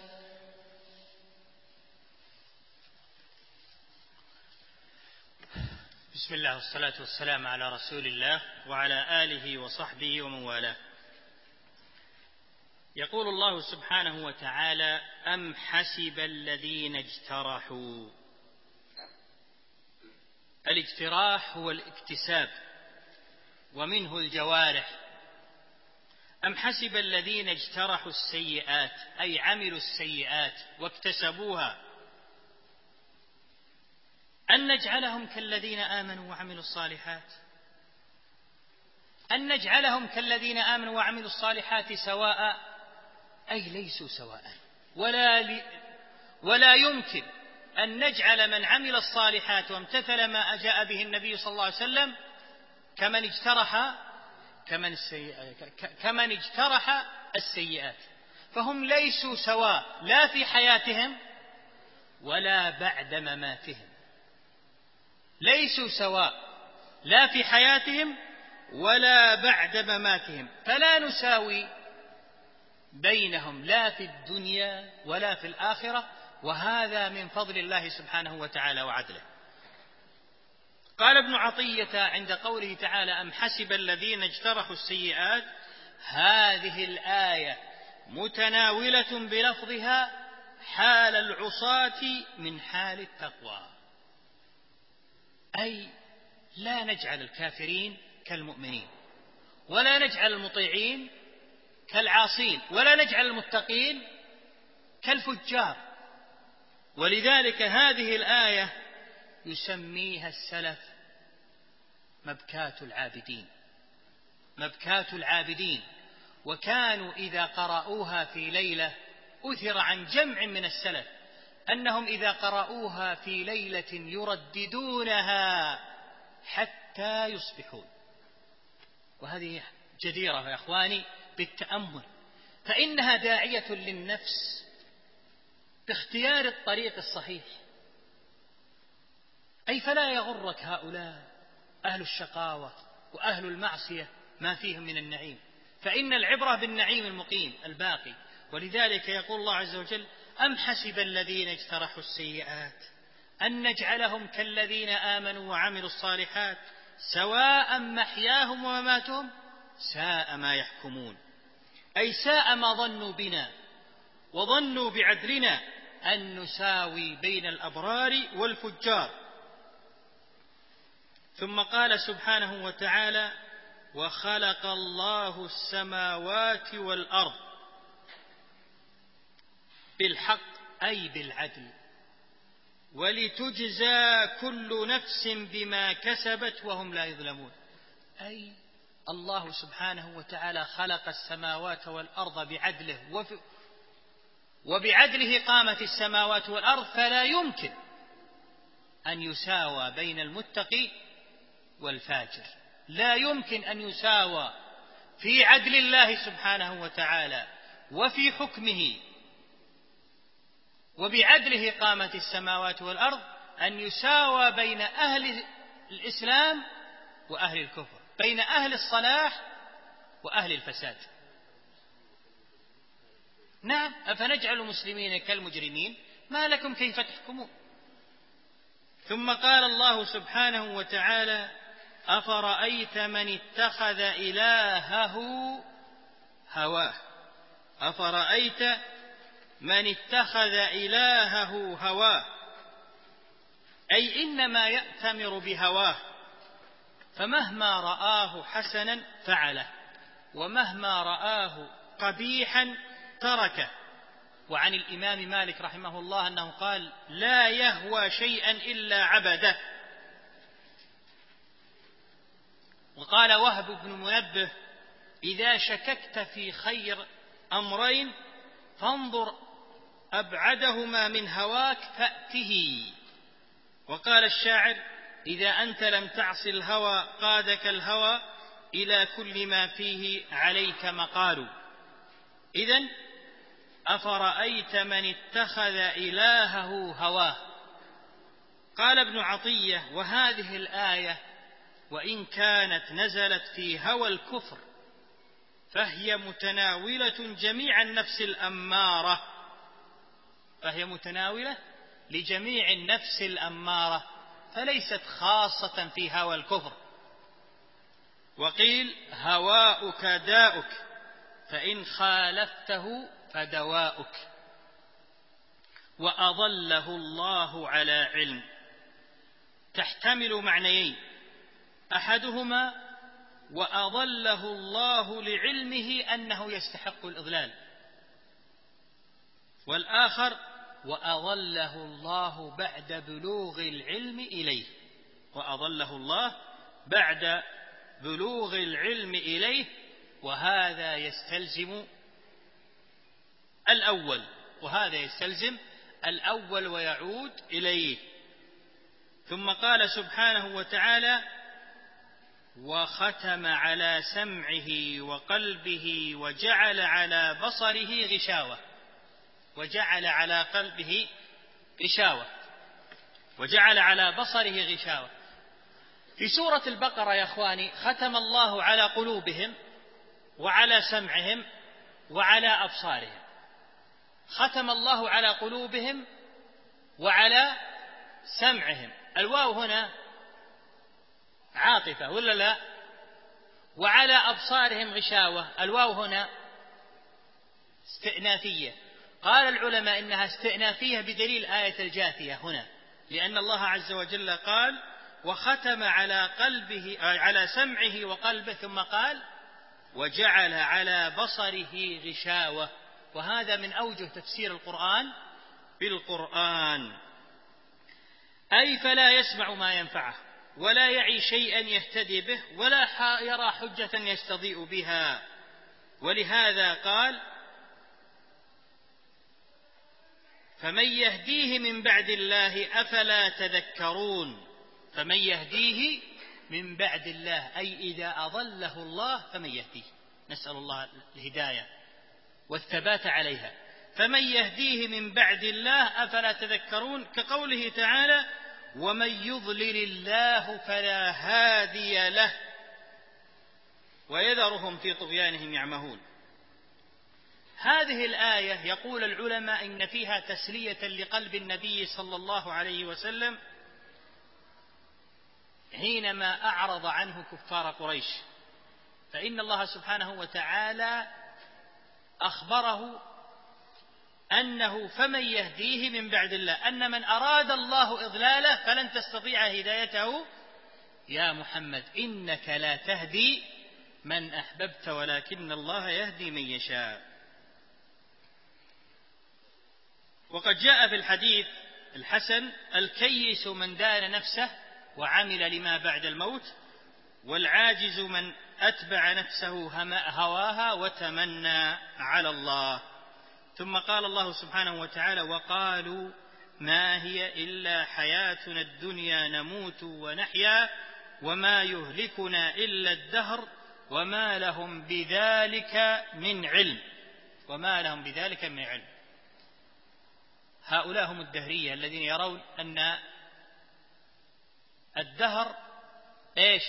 بسم الله والصلاة والسلام على رسول الله وعلى آله وصحبه ومن والاه. يقول الله سبحانه وتعالى: أم حسب الذين اجترحوا. الاجتراح هو الاكتساب ومنه الجوارح. أم حسب الذين اجترحوا السيئات أي عملوا السيئات واكتسبوها أن نجعلهم كالذين آمنوا وعملوا الصالحات، أن نجعلهم كالذين آمنوا وعملوا الصالحات سواء، أي ليسوا سواء، ولا يمكن أن نجعل من عمل الصالحات وامتثل ما جاء به النبي صلى الله عليه وسلم كمن اجترح السيئات، فهم ليسوا سواء لا في حياتهم ولا بعد مماتهم، ليسوا سواء لا في حياتهم ولا بعد مماتهم، فلا نساوي بينهم لا في الدنيا ولا في الآخرة، وهذا من فضل الله سبحانه وتعالى وعدله. قال ابن عطية عند قوله تعالى أم حسب الذين اجترحوا السيئات، هذه الآية متناولة بلفظها حال العصاة من حال التقوى، أي لا نجعل الكافرين كالمؤمنين، ولا نجعل المطيعين كالعاصين، ولا نجعل المتقين كالفجار. ولذلك هذه الآية يسميها السلف مبكات العابدين، مبكات العابدين. وكانوا إذا قرأوها في ليلة، أثر عن جمع من السلف أنهم إذا قرأوها في ليلة يرددونها حتى يصبحون. وهذه جديرة يا أخواني بالتأمل، فإنها داعية للنفس باختيار الطريق الصحيح. أي فلا يغرك هؤلاء أهل الشقاوة وأهل المعصية ما فيهم من النعيم، فإن العبرة بالنعيم المقيم الباقي. ولذلك يقول الله عز وجل أم حسب الذين اجترحوا السيئات أن نجعلهم كالذين آمنوا وعملوا الصالحات سواء محياهم ومماتهم ساء ما يحكمون، أي ساء ما ظنوا بنا وظنوا بعدلنا أن نساوي بين الأبرار والفجار. ثم قال سبحانه وتعالى وخلق الله السماوات والأرض بالحق أي بالعدل، ولتجزى كل نفس بما كسبت وهم لا يظلمون. أي الله سبحانه وتعالى خلق السماوات والأرض بعدله، وبعدله قامت السماوات والأرض، فلا يمكن أن يساوى بين المتقي والفاجر، لا يمكن أن يساوى في عدل الله سبحانه وتعالى وفي حكمه وبعدله قامت السماوات والأرض أن يساوى بين أهل الإسلام وأهل الكفر، بين أهل الصلاح وأهل الفساد. نعم، أفنجعل المسلمين كالمجرمين؟ ما لكم كيف تحكمون؟ ثم قال الله سبحانه وتعالى أفرأيت من اتخذ إلهه هواه، أفرأيت من اتخذ إلهه هواه، أي إنما يأتمر بهواه، فمهما رآه حسنا فعله، ومهما رآه قبيحا تركه. وعن الإمام مالك رحمه الله أنه قال لا يهوى شيئا إلا عبده. وقال وهب بن منبه إذا شككت في خير أمرين فانظر أبعدهما من هواك فأته. وقال الشاعر إذا أنت لم تعص الهوى قادك الهوى إلى كل ما فيه عليك مقال. إذن أفرأيت من اتخذ إلهه هواه. قال ابن عطية وهذه الآية وإن كانت نزلت في هوى الكفر فهي متناولة جميع النفس الأمارة، فهي متناولة لجميع النفس الأمارة، فليست خاصة في هوى الكفر. وقيل هواؤك داؤك فإن خالفته فدواؤك. وأضله الله على علم، تحتمل معنيين: أحدهما وأضله الله لعلمه أنه يستحق الإضلال، والآخر وأضله الله بعد بلوغ العلم إليه، وأضله الله بعد بلوغ العلم إليه، وهذا يستلزم الأول ويعود إليه. ثم قال سبحانه وتعالى: وختم على سمعه وقلبه وجعل على بصره غشاوة، وجعل على قلبه غشاوة، وجعل على بصره غشاوة. في سورة البقرة يا أخواني ختم الله على قلوبهم وعلى سمعهم وعلى أبصارهم، ختم الله على قلوبهم وعلى سمعهم، الواو هنا عاطفة ولا لا؟ وعلى أبصارهم غشاوة، الواو هنا استئنافية. قال العلماء إنها استئنافية بدليل آية الجاثية هنا، لأن الله عز وجل قال: وختم على سمعه وقلبه، ثم قال: وجعل على بصره غشاوة. وهذا من أوجه تفسير القرآن بالقرآن، أي فلا يسمع ما ينفعه، ولا يعي شيئا يهتدي به، ولا يرى حجة يستضيء بها. ولهذا قال: فمن يهديه من بعد الله أفلا تذكرون. فمن يهديه من بعد الله، أي إذا أضله الله فمن يهديه، نسأل الله الهداية والثبات عليها. فمن يهديه من بعد الله أفلا تذكرون، كقوله تعالى: ومن يضلل الله فلا هادي له ويذرهم في طغيانهم يعمهون. هذه الآية يقول العلماء إن فيها تسلية لقلب النبي صلى الله عليه وسلم حينما أعرض عنه كفار قريش، فإن الله سبحانه وتعالى أخبره أنه فمن يهديه من بعد الله، أن من أراد الله إضلاله فلن تستطيع هدايته يا محمد، إنك لا تهدي من أحببت ولكن الله يهدي من يشاء. وقد جاء في الحديث الحسن: الكيس من دان نفسه وعمل لما بعد الموت، والعاجز من أتبع نفسه هواها وتمنى على الله. ثم قال الله سبحانه وتعالى: وقالوا ما هي إلا حياتنا الدنيا نموت ونحيا وما يهلكنا إلا الدهر وما لهم بذلك من علم. وما لهم بذلك من علم. هؤلاء هم الدهرية الذين يرون أن الدهر إيش؟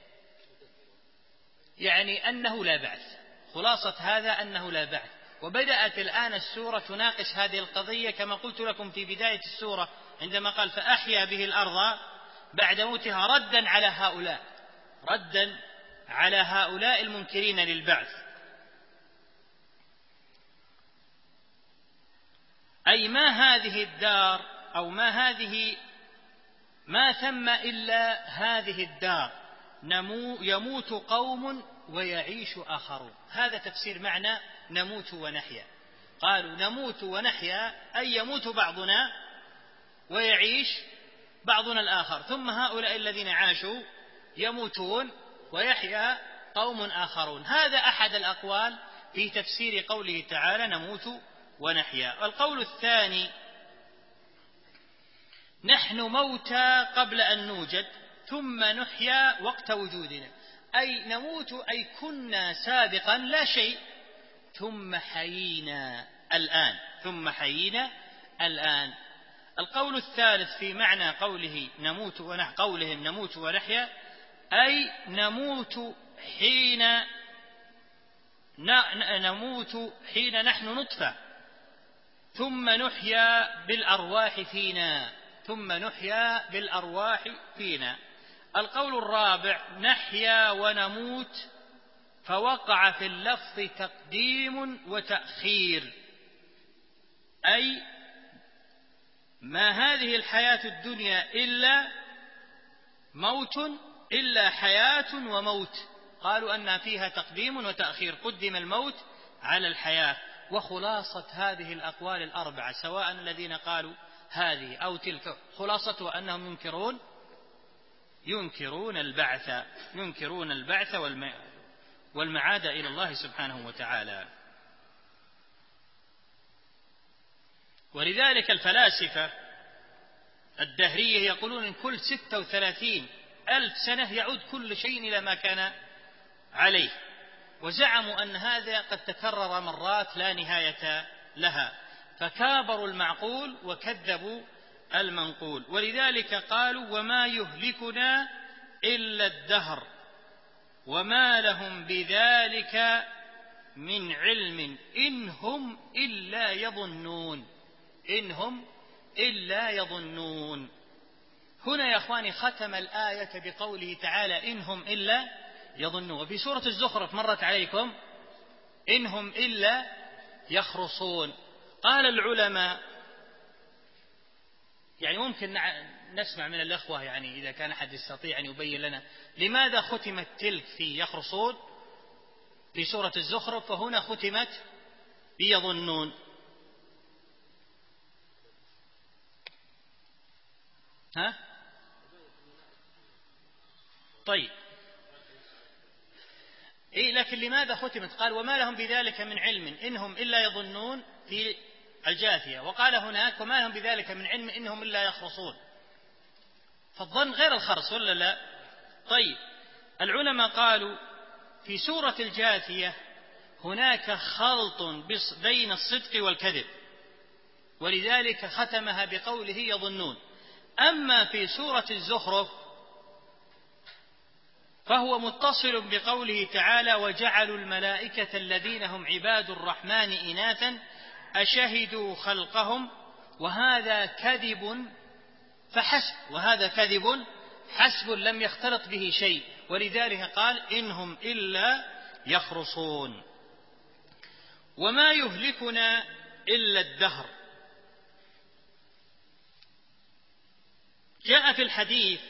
يعني أنه لا بعث. خلاصة هذا أنه لا بعث. وبدأت الآن السورة تناقش هذه القضية كما قلت لكم في بداية السورة عندما قال: فأحيا به الأرض بعد موتها، ردا على هؤلاء المنكرين للبعث. أي ما هذه الدار، أو ما ثم إلا هذه الدار، يموت قوم ويعيش آخرون. هذا تفسير معنى نموت ونحيا. قالوا نموت ونحيا أي يموت بعضنا ويعيش بعضنا الآخر، ثم هؤلاء الذين عاشوا يموتون ويحيا قوم آخرون. هذا أحد الأقوال في تفسير قوله تعالى نموت ونحيا. القول الثاني: نحن موتى قبل أن نوجد ثم نحيا وقت وجودنا، أي نموت أي كنا سابقا لا شيء ثم حيينا الآن. القول الثالث في معنى قولهم نموت ونحيا أي نموت حين نحن نطفة ثم نحيا بالأرواح فينا. القول الرابع: نحيا ونموت، فوقع في اللفظ تقديم وتأخير، أي ما هذه الحياة الدنيا إلا موت إلا حياة وموت. قالوا أن فيها تقديم وتأخير، قدم الموت على الحياة. وخلاصة هذه الأقوال الأربعة سواء الذين قالوا هذه أو تلك خلاصتها أنهم ينكرون البعث والمعاد إلى الله سبحانه وتعالى. ولذلك الفلاسفة الدهرية يقولون إن كل 36,000 سنة يعود كل شيء إلى ما كان عليه، وزعموا أن هذا قد تكرر مرات لا نهاية لها، فكابروا المعقول وكذبوا المنقول. ولذلك قالوا وما يهلكنا إلا الدهر وما لهم بذلك من علم إن هم إلا يظنون. هنا يا أخواني ختم الآية بقوله تعالى إن هم إلا يظنون. وفي سورة الزخرف مرت عليكم إن هم إلا يخرصون. قال العلماء، يعني ممكن نسمع من الأخوة، يعني إذا كان أحد يستطيع أن يبين لنا لماذا ختمت تلك في يخرصون في سورة الزخرف وهنا ختمت بيظنون؟ طيب لكن لماذا ختمت؟ قال وما لهم بذلك من علم إنهم إلا يظنون في الجاثية، وقال هناك وما لهم بذلك من علم إنهم إلا يخرصون. فالظن غير الخرص ولا لا؟ طيب العلماء قالوا في سورة الجاثية هناك خلط بين الصدق والكذب، ولذلك ختمها بقوله يظنون. أما في سورة الزخرف فهو متصل بقوله تعالى وجعلوا الملائكة الذين هم عباد الرحمن إناثا أشهدوا خلقهم وهذا كذب حسب لم يختلط به شيء، ولذلك قال إنهم إلا يخرصون. وما يهلكنا إلا الدهر. جاء في الحديث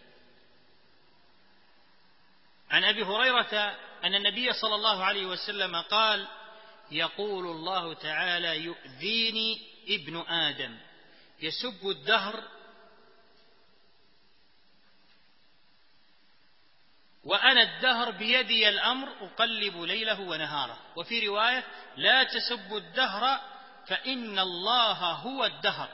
عن أبي هريرة أن النبي صلى الله عليه وسلم قال يقول الله تعالى يؤذيني ابن آدم يسب الدهر وأنا الدهر بيدي الأمر أقلب ليله ونهاره. وفي رواية لا تسبوا الدهر فإن الله هو الدهر.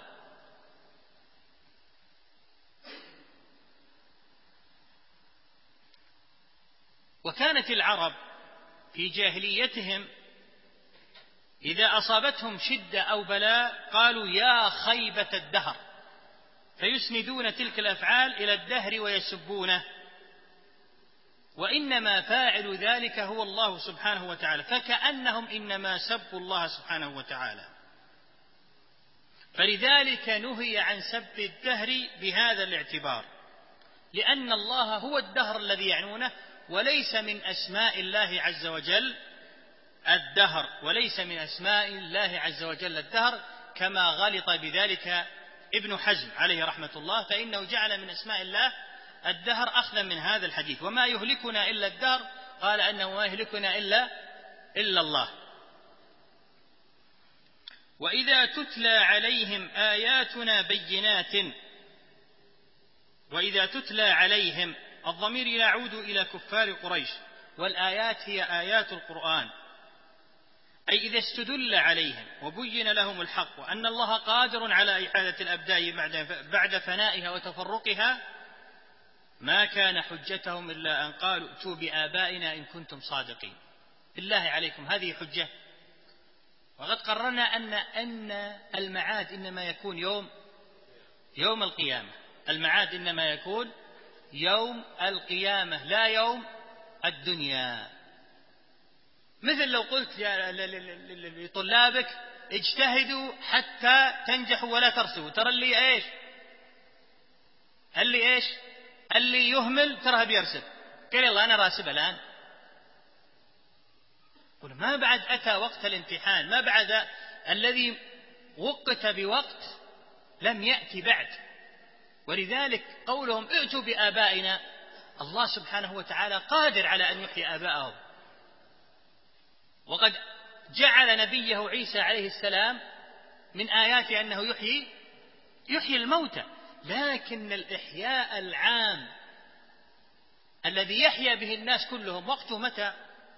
وكانت العرب في جاهليتهم إذا أصابتهم شدة أو بلاء قالوا يا خيبة الدهر، فيسندون تلك الأفعال إلى الدهر ويسبونه، وإنما فاعل ذلك هو الله سبحانه وتعالى، فكأنهم إنما سبوا الله سبحانه وتعالى. فلذلك نهي عن سب الدهر بهذا الاعتبار، لأن الله هو الدهر الذي يعنونه، وليس من أسماء الله عز وجل الدهر، الدهر كما غلط بذلك ابن حزم عليه رحمة الله، فإنه جعل من أسماء الله الدهر أخذا من هذا الحديث. وما يهلكنا إلا الدهر قال أنه ما يهلكنا إلا الله. وإذا تتلى عليهم آياتنا بينات. وإذا تتلى عليهم الضمير يعود إلى كفار قريش، والآيات هي آيات القرآن، أي إذا استدل عليهم وبين لهم الحق وأن الله قادر على إعادة الأبدان بعد فنائها وتفرقها، ما كان حجتهم إلا أن قالوا ائتوا بآبائنا إن كنتم صادقين. بالله عليكم هذه حجة؟ وقد قررنا أن المعاد إنما يكون يوم القيامة. المعاد إنما يكون يوم القيامة لا يوم الدنيا. مثل لو قلت لطلابك اجتهدوا حتى تنجحوا ولا ترسبوا، ترى اللي إيش اللي يهمل ترى بيرسب، قال يلا أنا راسب الآن. قل ما بعد أتى وقت الامتحان، ما بعد الذي وقت بوقت لم يأتي بعد. ولذلك قولهم ائتوا بآبائنا، الله سبحانه وتعالى قادر على أن يحيي آباءهم، وقد جعل نبيه عيسى عليه السلام من آياته أنه يحيي الموتى. لكن الإحياء العام الذي يحيا به الناس كلهم وقته متى؟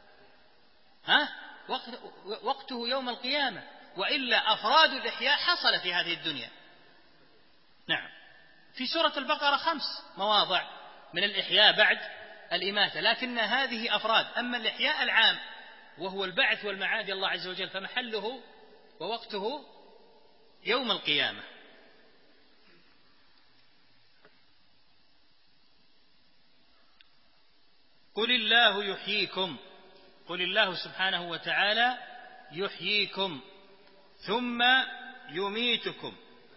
وقته يوم القيامة، وإلا أفراد الإحياء حصل في هذه الدنيا. نعم، في سورة البقرة 5 مواضع من الإحياء بعد الإماتة، لكن هذه أفراد. أما الإحياء العام وهو البعث والمعاد الله عز وجل فمحله ووقته يوم القيامة. قل الله يحييكم، قل الله سبحانه وتعالى يحييكم ثم يميتكم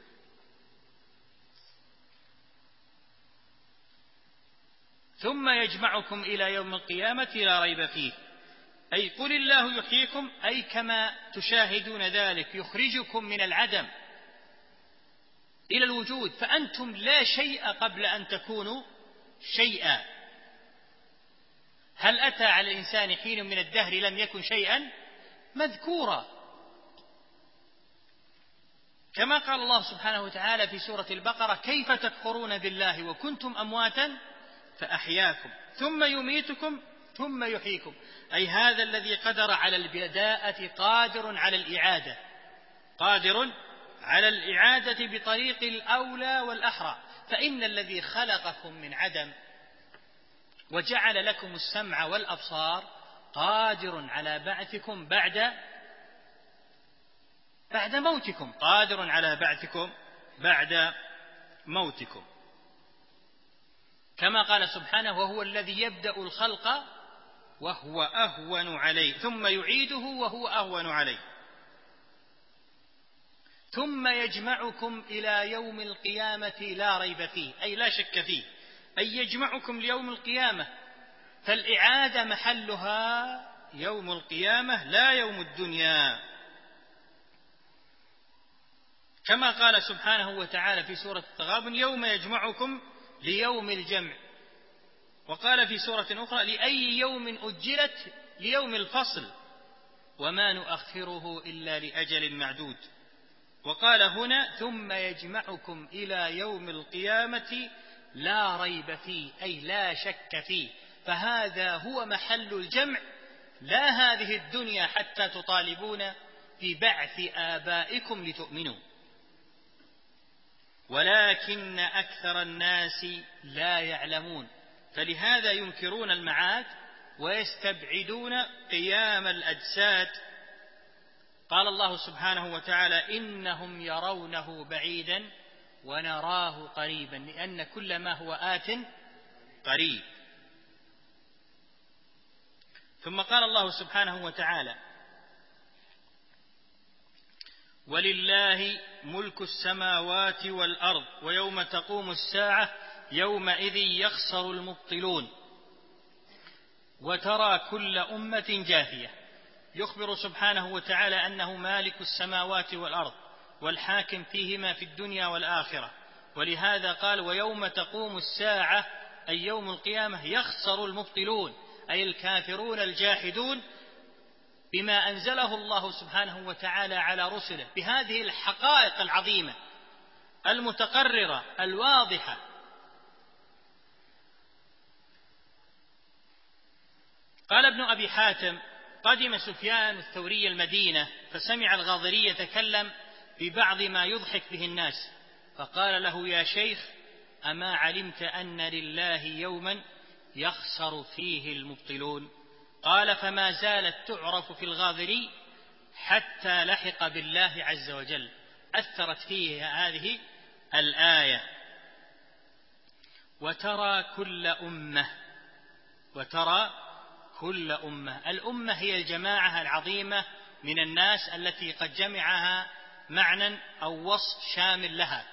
ثم يجمعكم إلى يوم القيامة لا ريب فيه. أي قل الله يحييكم، أي كما تشاهدون ذلك يخرجكم من العدم إلى الوجود، فأنتم لا شيء قبل أن تكونوا شيئا. هل أتى على الإنسان حين من الدهر لم يكن شيئا مذكورا؟ كما قال الله سبحانه وتعالى في سورة البقرة: كيف تكفرون بالله وكنتم أمواتا فأحياكم ثم يميتكم ثم يحييكم. أي هذا الذي قدر على البداءة قادر على الإعادة، قادر على الإعادة بطريق الأولى والأحرى. فإن الذي خلقكم من عدم وجعل لكم السمع والأبصار قادر على بعثكم بعد موتكم، قادر على بعثكم بعد موتكم. كما قال سبحانه: وهو الذي يبدأ الخلق وهو أهون عليه ثم يعيده وهو أهون عليه ثم يجمعكم إلى يوم القيامة لا ريب فيه، أي لا شك فيه، أي يجمعكم ليوم القيامة. فالإعادة محلها يوم القيامة لا يوم الدنيا، كما قال سبحانه وتعالى في سورة التغابن: يوم يجمعكم ليوم الجمع. وقال في سورة أخرى: لأي يوم أجلت؟ ليوم الفصل وما نؤخره إلا لأجل معدود. وقال هنا: ثم يجمعكم إلى يوم القيامة لا ريب فيه، أي لا شك فيه. فهذا هو محل الجمع، لا هذه الدنيا حتى تطالبون في بعث آبائكم لتؤمنوا. ولكن أكثر الناس لا يعلمون، فلهذا ينكرون المعاد ويستبعدون قيام الأجساد. قال الله سبحانه وتعالى: إنهم يرونه بعيدا ونراه قريبا، لأن كل ما هو آت قريب. ثم قال الله سبحانه وتعالى: ولله ملك السماوات والأرض ويوم تقوم الساعة يومئذ يخسر المبطلون وترى كل أمة جاثية. يخبر سبحانه وتعالى أنه مالك السماوات والأرض والحاكم فيهما في الدنيا والآخرة، ولهذا قال: ويوم تقوم الساعة، أي يوم القيامة، يخسر المبطلون، أي الكافرون الجاحدون بما أنزله الله سبحانه وتعالى على رسله بهذه الحقائق العظيمة المتقررة الواضحة. قال ابن أبي حاتم: قدم سفيان الثوري المدينة فسمع الغاضري يتكلم ببعض ما يضحك به الناس، فقال له: يا شيخ، أما علمت أن لله يوما يخسر فيه المبطلون؟ قال: فما زالت تعرف في الغاضري حتى لحق بالله عز وجل. أثرت فيه هذه الآية: وترى كل أمة. وترى كل أمة، الأمة هي الجماعة العظيمة من الناس التي قد جمعها معنى أو وصف شامل لها.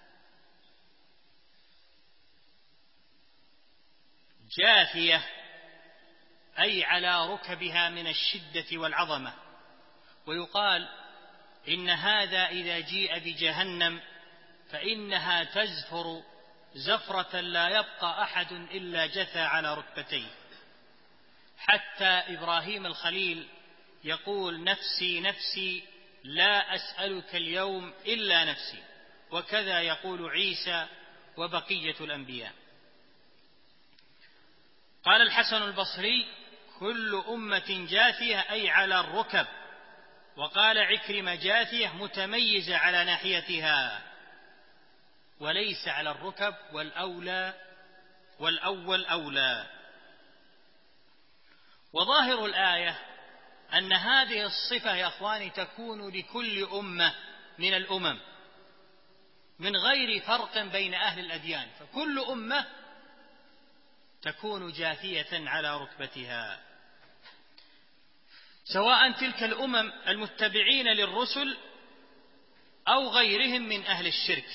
جاثية، أي على ركبها من الشدة والعظمة. ويقال إن هذا إذا جيء بجهنم فإنها تزفر زفرة لا يبقى أحد إلا جثى على ركبتيه، حتى إبراهيم الخليل يقول: نفسي نفسي لا أسألك اليوم إلا نفسي. وكذا يقول عيسى وبقية الأنبياء. قال الحسن البصري: كل أمة جاثية، أي على الركب. وقال عكرمة: جاثية متميزة على ناحيتها، وليس على الركب، والأول أولى. وظاهر الآية أن هذه الصفة يا أخواني تكون لكل أمة من الأمم من غير فرق بين أهل الأديان، فكل أمة تكون جاثية على ركبتها، سواء تلك الأمم المتبعين للرسل أو غيرهم من أهل الشرك.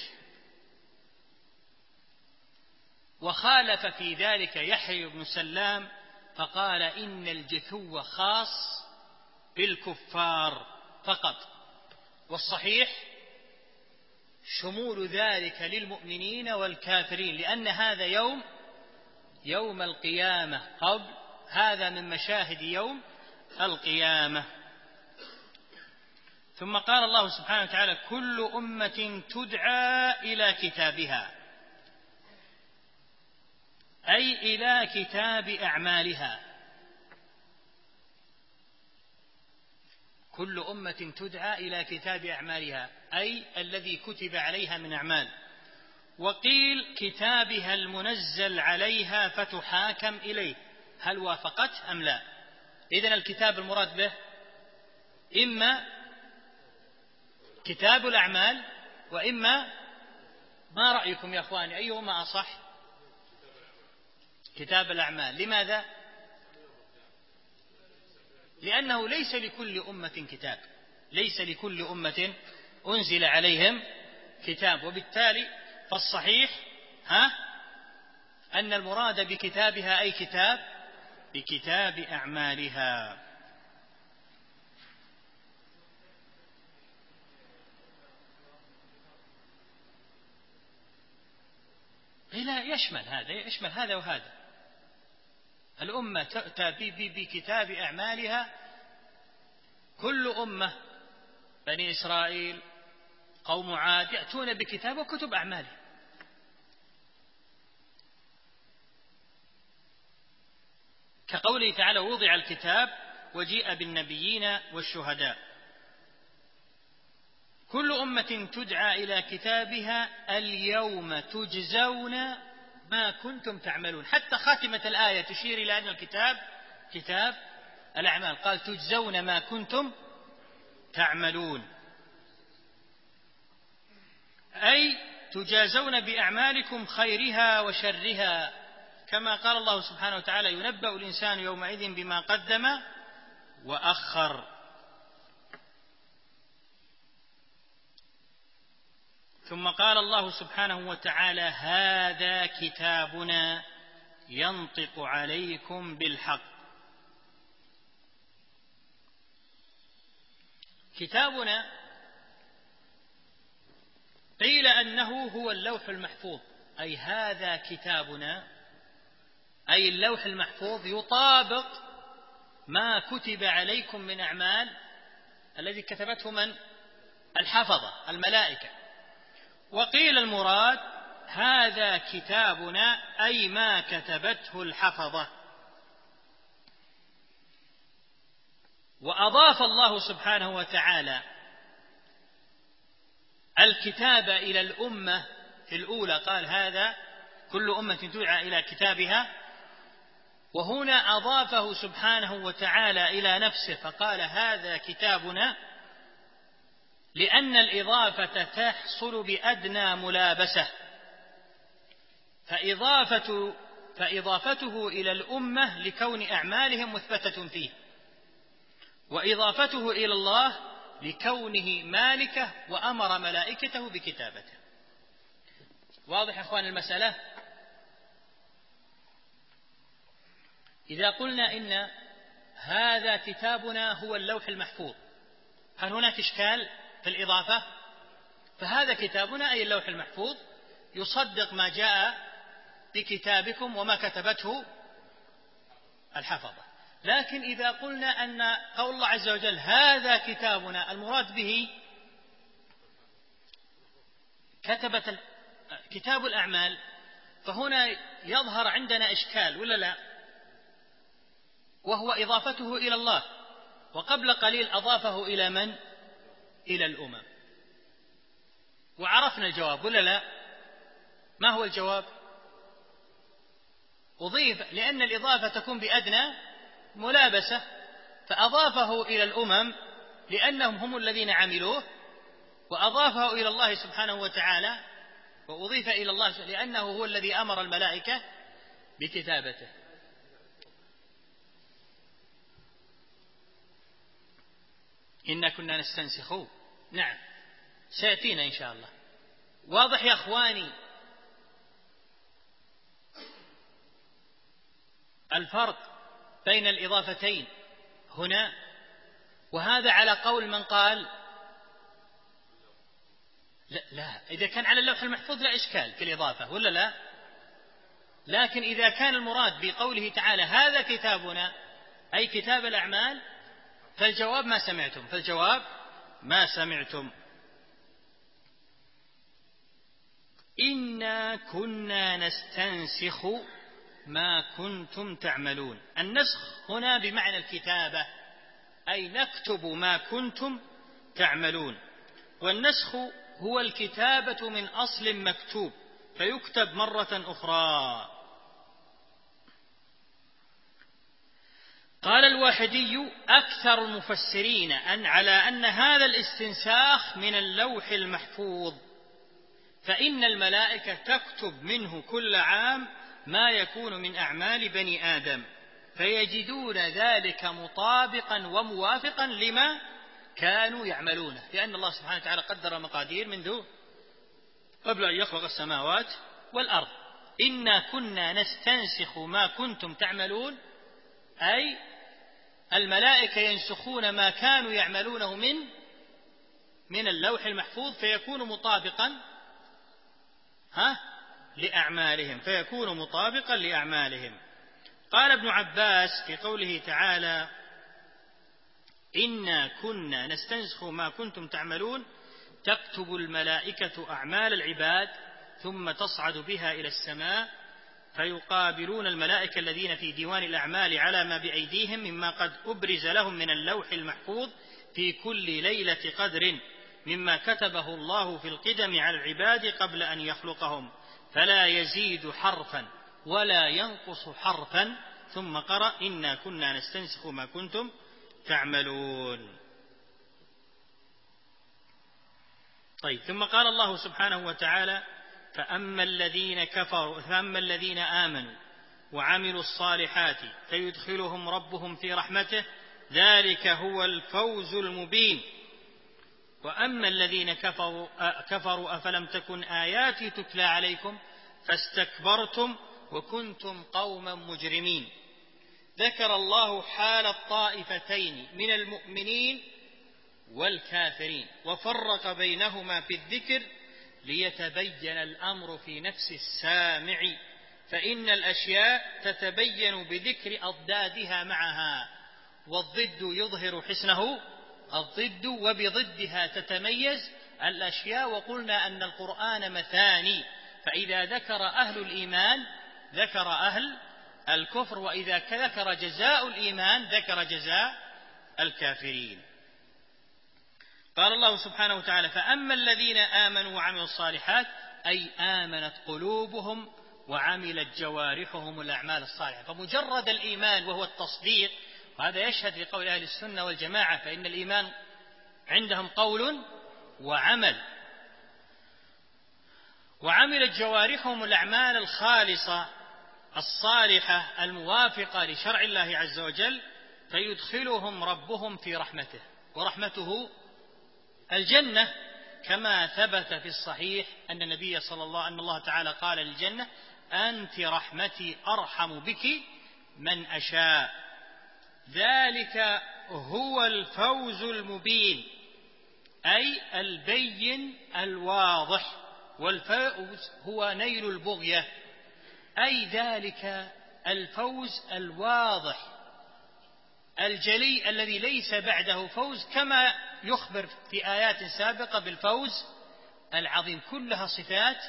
وخالف في ذلك يحيى بن سلام فقال: إن الجثو خاص بالكفار فقط، والصحيح شمول ذلك للمؤمنين والكافرين، لأن هذا يوم القيامة، قبل هذا من مشاهد يوم القيامة. ثم قال الله سبحانه وتعالى: كل أمة تدعى إلى كتابها، أي إلى كتاب أعمالها. كل أمة تدعى إلى كتاب أعمالها، أي الذي كتب عليها من أعمال. وقيل كتابها المنزل عليها فتحاكم إليه، هل وافقته أم لا؟ إذن الكتاب المراد به إما كتاب الأعمال، وإما، ما رأيكم يا أخواني، أيهما أصح؟ كتاب الأعمال. لماذا؟ لأنه ليس لكل أمة كتاب، ليس لكل أمة أنزل عليهم كتاب، وبالتالي فالصحيح أن المراد بكتابها أي بكتاب أعمالها. لا، يشمل هذا وهذا. الأمة تأتي بكتاب أعمالها، كل أمة، بني إسرائيل، قوم عاد، يأتون بكتاب وكتب أعمالهم. كقوله تعالى: وضع الكتاب وجيء بالنبيين والشهداء. كل أمة تدعى إلى كتابها اليوم تجزون ما كنتم تعملون. حتى خاتمة الآية تشير إلى أن الكتاب كتاب الأعمال، قال: تجزون ما كنتم تعملون، أي تجازون بأعمالكم خيرها وشرها، كما قال الله سبحانه وتعالى: ينبأ الإنسان يومئذ بما قدم وأخر. ثم قال الله سبحانه وتعالى: هذا كتابنا ينطق عليكم بالحق. كتابنا قيل أنه هو اللوح المحفوظ، أي هذا كتابنا، أي اللوح المحفوظ يطابق ما كتب عليكم من أعمال الذي كتبته من؟ الحفظة، الملائكة. وقيل المراد هذا كتابنا، أي ما كتبته الحفظة. وأضاف الله سبحانه وتعالى الكتاب إلى الأمة في الأولى، قال: هذا كل أمة تدعى إلى كتابها، وهنا أضافه سبحانه وتعالى إلى نفسه فقال: هذا كتابنا، لأن الإضافة تحصل بأدنى ملابسة، فإضافته إلى الأمة لكون أعمالهم مثبتة فيه، وإضافته إلى الله لكونه مالكه وأمر ملائكته بكتابته. واضح يا أخوان المسألة؟ إذا قلنا إن هذا كتابنا هو اللوح المحفوظ، هل هناك إشكال في الإضافة؟ فهذا كتابنا أي اللوح المحفوظ يصدق ما جاء بكتابكم وما كتبته الحفظة. لكن إذا قلنا أن قول الله عز وجل هذا كتابنا المراد به كتاب الأعمال، فهنا يظهر عندنا إشكال ولا لا؟ وهو إضافته إلى الله، وقبل قليل أضافه إلى من؟ إلى الأمم. وعرفنا الجواب ولا لا؟ ما هو الجواب؟ أضيف، لأن الإضافة تكون بأدنى ملابسة، فأضافه إلى الأمم لأنهم هم الذين عملوه، وأضافه إلى الله سبحانه وتعالى، وأضيف إلى الله لأنه هو الذي أمر الملائكة بكتابته. إنا كنا نستنسخ، نعم سيأتينا إن شاء الله. واضح يا أخواني الفرق بين الإضافتين هنا؟ وهذا على قول من قال لا، إذا كان على اللوح المحفوظ لا إشكال في الإضافة ولا لا؟ لكن إذا كان المراد بقوله تعالى هذا كتابنا أي كتاب الأعمال، فالجواب ما سمعتم. إنا كنا نستنسخ ما كنتم تعملون. النسخ هنا بمعنى الكتابة، أي نكتب ما كنتم تعملون. والنسخ هو الكتابة من أصل مكتوب فيكتب مرة أخرى. قال الواحدي أكثر المفسرين على أن هذا الاستنساخ من اللوح المحفوظ، فإن الملائكة تكتب منه كل عام ما يكون من أعمال بني آدم، فيجدون ذلك مطابقا وموافقا لما كانوا يعملونه، لأن الله سبحانه وتعالى قدر مقادير منذ قبل أن يخلق السماوات والأرض. إنا كنا نستنسخ ما كنتم تعملون، أي الملائكة ينسخون ما كانوا يعملونه من اللوح المحفوظ فيكون مطابقا لأعمالهم. قال ابن عباس في قوله تعالى إنا كنا نستنسخ ما كنتم تعملون: تكتب الملائكة أعمال العباد ثم تصعد بها إلى السماء، فيقابلون الملائكة الذين في ديوان الأعمال على ما بأيديهم مما قد أبرز لهم من اللوح المحفوظ في كل ليلة قدر مما كتبه الله في القدم على العباد قبل أن يخلقهم، فلا يزيد حرفا ولا ينقص حرفا. ثم قرأ إنا كنا نستنسخ ما كنتم تعملون. طيب، ثم قال الله سبحانه وتعالى فأما الذين آمنوا وعملوا الصالحات فيدخلهم ربهم في رحمته ذلك هو الفوز المبين. وأما الذين كفروا أفلم تكن آياتي تتلى عليكم فاستكبرتم وكنتم قوما مجرمين. ذكر الله حال الطائفتين من المؤمنين والكافرين وفرق بينهما في الذكر ليتبين الأمر في نفس السامع، فإن الأشياء تتبين بذكر أضدادها معها، والضد يظهر حسنه الضد، وبضدها تتميز الأشياء. وقلنا أن القرآن مثاني، فإذا ذكر أهل الإيمان ذكر أهل الكفر، وإذا ذكر جزاء الإيمان ذكر جزاء الكافرين. قال الله سبحانه وتعالى فأما الذين آمنوا وعملوا الصالحات أي آمنت قلوبهم وعملت جوارحهم الأعمال الصالحة. فمجرد الإيمان وهو التصديق، وهذا يشهد لقول أهل السنة والجماعة، فإن الإيمان عندهم قول وعمل. وعملت جوارحهم الأعمال الخالصة الصالحة الموافقة لشرع الله عز وجل فيدخلهم ربهم في رحمته، ورحمته الجنة، كما ثبت في الصحيح أن النبي أن الله تعالى قال للجنة أنت رحمتي أرحم بك من أشاء. ذلك هو الفوز المبين، أي البين الواضح، والفوز هو نيل البغية، أي ذلك الفوز الواضح الجلي الذي ليس بعده فوز، كما يخبر في آيات سابقة بالفوز العظيم. كلها صفات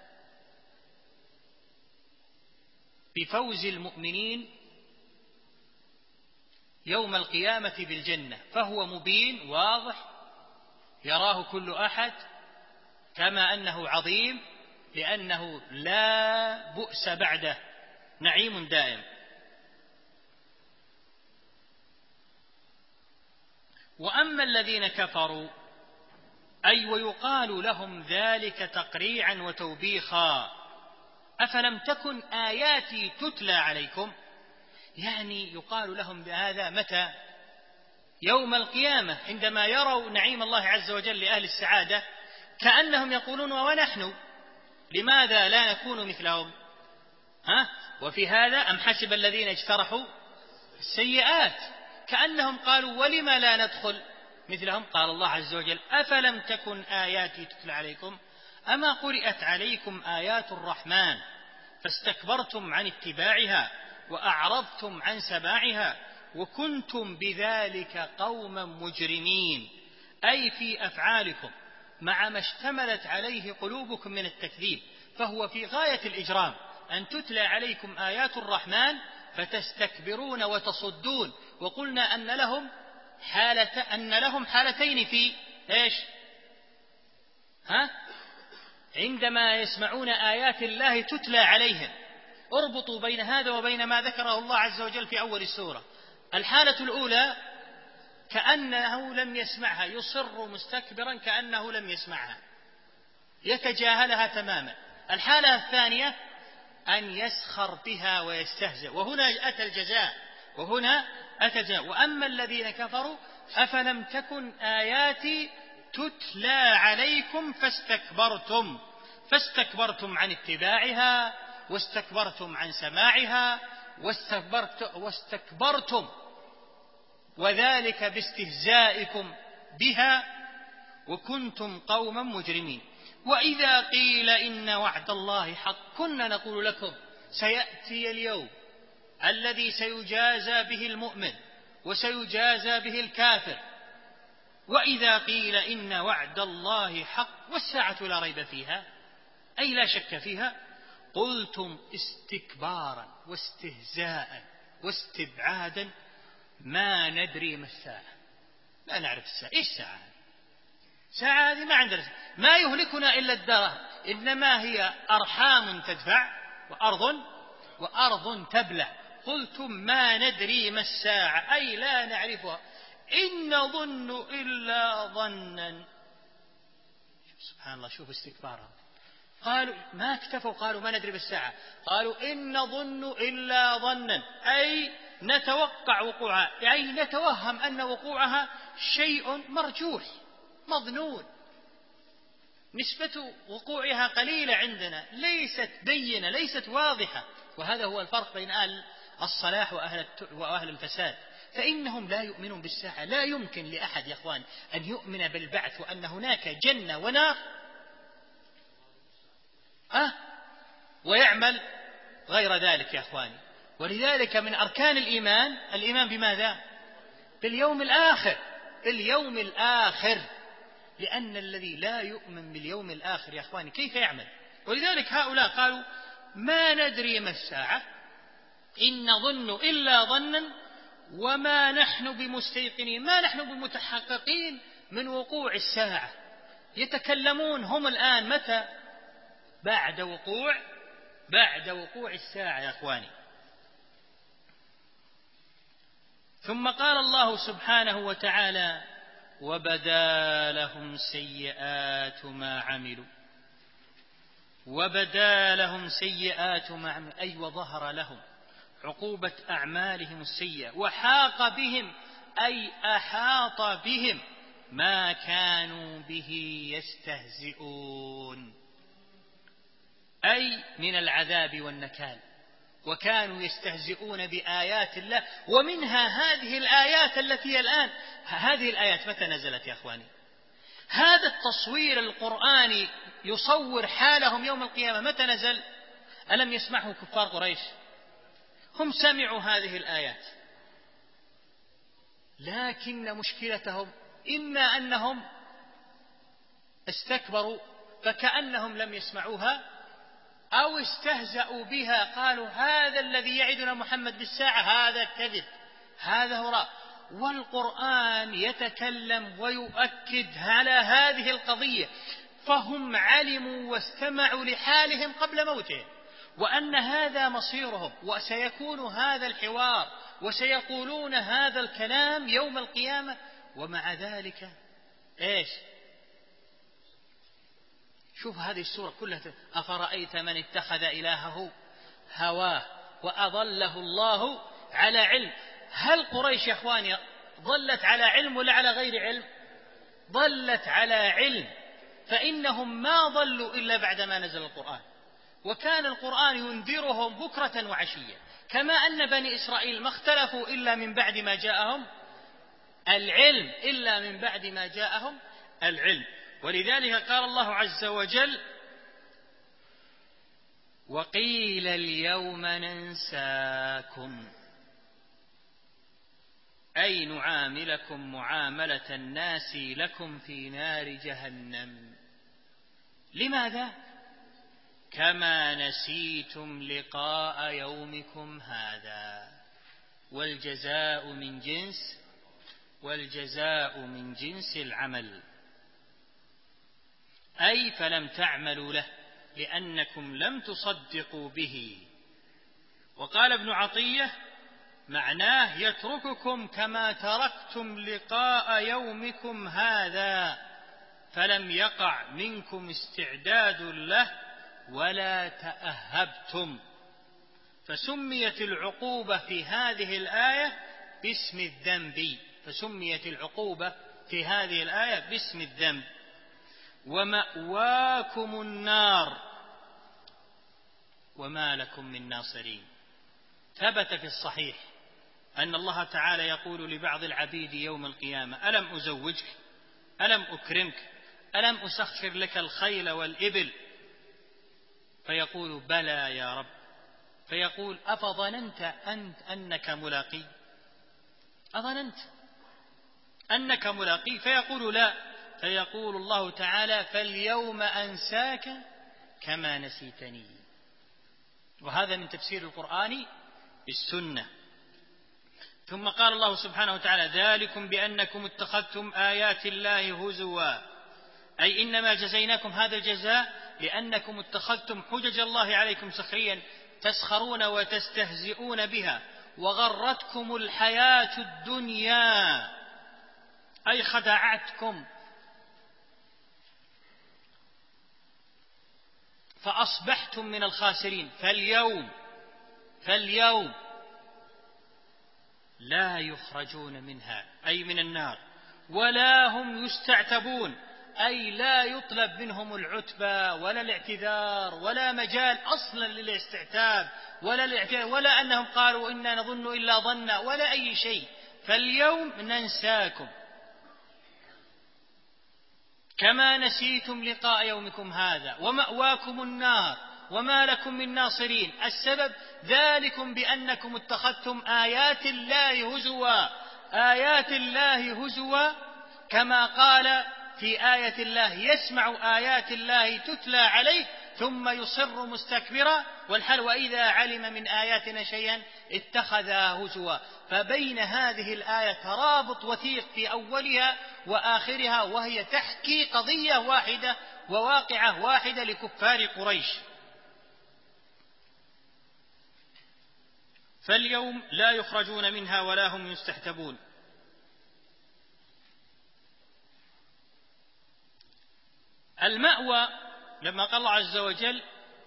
بفوز المؤمنين يوم القيامة بالجنة، فهو مبين واضح يراه كل أحد، كما أنه عظيم لأنه لا بؤس بعده، نعيم دائم. وأما الذين كفروا أي ويقال لهم ذلك تقريعا وتوبيخا: أفلم تكن آياتي تتلى عليكم؟ يعني يقال لهم بهذا متى؟ يوم القيامة، عندما يروا نعيم الله عز وجل لأهل السعادة، كأنهم يقولون: ونحن لماذا لا نكون مثلهم؟ وفي هذا أم حسب الذين اجترحوا السيئات، كأنهم قالوا: ولما لا ندخل مثلهم؟ قال الله عز وجل: أفلم تكن آياتي تتلى عليكم؟ أما قرئت عليكم آيات الرحمن فاستكبرتم عن اتباعها وأعرضتم عن سماعها وكنتم بذلك قوما مجرمين، أي في أفعالكم مع ما اشتملت عليه قلوبكم من التكذيب، فهو في غاية الإجرام أن تتلى عليكم آيات الرحمن فتستكبرون وتصدون. وقلنا أن لهم حالتين في إيش؟ عندما يسمعون آيات الله تتلى عليهم، اربطوا بين هذا وبين ما ذكره الله عز وجل في أول السورة. الحالة الأولى كأنه لم يسمعها، يصر مستكبرا كأنه لم يسمعها، يتجاهلها تماما. الحالة الثانية أن يسخر بها ويستهزئ، وهنا أتى الجزاء، وأما الذين كفروا أفلم تكن آياتي تتلى عليكم فاستكبرتم عن اتباعها واستكبرتم عن سماعها واستكبرتم، وذلك باستهزائكم بها وكنتم قوما مجرمين. وإذا قيل إن وعد الله حق كنا نقول لكم سيأتي اليوم الذي سيجازى به المؤمن وسيجازى به الكافر. وإذا قيل إن وعد الله حق والساعة لا ريب فيها، أي لا شك فيها، قلتم استكبارا واستهزاء واستبعادا ما ندري ما الساعة. لا نعرف الساعة. إيش الساعة؟ ساعة هذه ما عندنا، ما يهلكنا إلا الدهر، إنما هي أرحام تدفع وأرض تبلع. قلتم ما ندري ما الساعة، أي لا نعرفها، إن نظن إلا ظنا. سبحان الله، شوف استكبارهم. قالوا ما اكتفوا، قالوا ما ندري بالساعة، قالوا إن نظن إلا ظنا، أي نتوقع وقوعها، أي نتوهم أن وقوعها شيء مرجوح مظنون، نسبة وقوعها قليلة عندنا، ليست بينة، ليست واضحة. وهذا هو الفرق بين أهل الصلاح وأهل الفساد، فإنهم لا يؤمنون بالساعة. لا يمكن لأحد يا أخوان أن يؤمن بالبعث وأن هناك جنة ونار ويعمل غير ذلك يا أخواني. ولذلك من أركان الإيمان بماذا؟ باليوم الآخر، لأن الذي لا يؤمن باليوم الآخر يا أخواني كيف يعمل؟ ولذلك هؤلاء قالوا ما ندري ما الساعة إن نظن إلا ظنا وما نحن بمستيقنين، ما نحن بمتحققين من وقوع الساعة. يتكلمون هم الآن متى؟ بعد وقوع الساعة يا أخواني. ثم قال الله سبحانه وتعالى وبدا لهم سيئات ما عملوا، أي وظهر لهم عقوبة أعمالهم السيئة، وحاق بهم أي أحاط بهم ما كانوا به يستهزئون، أي من العذاب والنكال. وكانوا يستهزئون بآيات الله، ومنها هذه الآيات التي الآن، هذه الآيات متى نزلت يا أخواني؟ هذا التصوير القرآني يصور حالهم يوم القيامة متى نزل؟ ألم يسمعه كفار قريش؟ هم سمعوا هذه الآيات، لكن مشكلتهم إما أنهم استكبروا فكأنهم لم يسمعوها، أو استهزأوا بها، قالوا هذا الذي يعدنا محمد بالساعة هذا كذب، هذا هراء. والقرآن يتكلم ويؤكد على هذه القضية، فهم علموا واستمعوا لحالهم قبل موتهم، وأن هذا مصيرهم، وسيكون هذا الحوار، وسيقولون هذا الكلام يوم القيامة. ومع ذلك إيش؟ شوف هذه السورة كلها، أفرأيت من اتخذ إلهه هواه وأضله الله على علم. هل قريش يا أخواني ضلت على علم ولا على غير علم؟ ضلت على علم، فإنهم ما ضلوا إلا بعدما نزل القرآن، وكان القرآن ينذرهم بكرة وعشية، كما أن بني إسرائيل ما اختلفوا إلا من بعد ما جاءهم العلم. ولذلك قال الله عز وجل: وقيل اليوم ننساكم، أي نعاملكم معاملة الناس لكم في نار جهنم. لماذا؟ كما نسيتم لقاء يومكم هذا، والجزاء من جنس العمل، أي فلم تعملوا له لأنكم لم تصدقوا به. وقال ابن عطية معناه يترككم كما تركتم لقاء يومكم هذا، فلم يقع منكم استعداد له ولا تأهبتم. فسميت العقوبة في هذه الآية باسم الذنب. ومأواكم النار وما لكم من ناصرين. ثبت في الصحيح أن الله تعالى يقول لبعض العبيد يوم القيامة: ألم أزوجك؟ ألم أكرمك؟ ألم أسخر لك الخيل والإبل؟ فيقول: بلى يا رب. فيقول: أفظننت أنك ملاقي؟ أظننت أنك ملاقي؟ فيقول: لا. فيقول الله تعالى: فاليوم أنساك كما نسيتني. وهذا من تفسير القرآن بالسنة. ثم قال الله سبحانه وتعالى: ذلكم بأنكم اتخذتم آيات الله هزوا، أي إنما جزيناكم هذا الجزاء لأنكم اتخذتم حجج الله عليكم سخريا تسخرون وتستهزئون بها، وغرتكم الحياة الدنيا، أي خدعتكم، فأصبحتم من الخاسرين. فاليوم لا يخرجون منها، أي من النار، ولا هم يستعتبون، أي لا يطلب منهم العتبة ولا الاعتذار ولا مجال أصلا للاستعتاب ولا أنهم قالوا إنا نظن إلا ظنا ولا أي شيء. فاليوم ننساكم كما نسيتم لقاء يومكم هذا، ومأواكم النار وما لكم من ناصرين. السبب: ذلكم بأنكم اتخذتم آيات الله هزوا، كما قال في آية الله: يسمع آيات الله تتلى عليه ثم يصر مستكبرا، والحال وإذا علم من آياتنا شيئا اتخذها هزوا. فبين هذه الآية ترابط وثيق في أولها وآخرها، وهي تحكي قضية واحدة وواقعة واحدة لكفار قريش. فاليوم لا يخرجون منها ولا هم يستحتبون. المأوى لما قال الله عز وجل: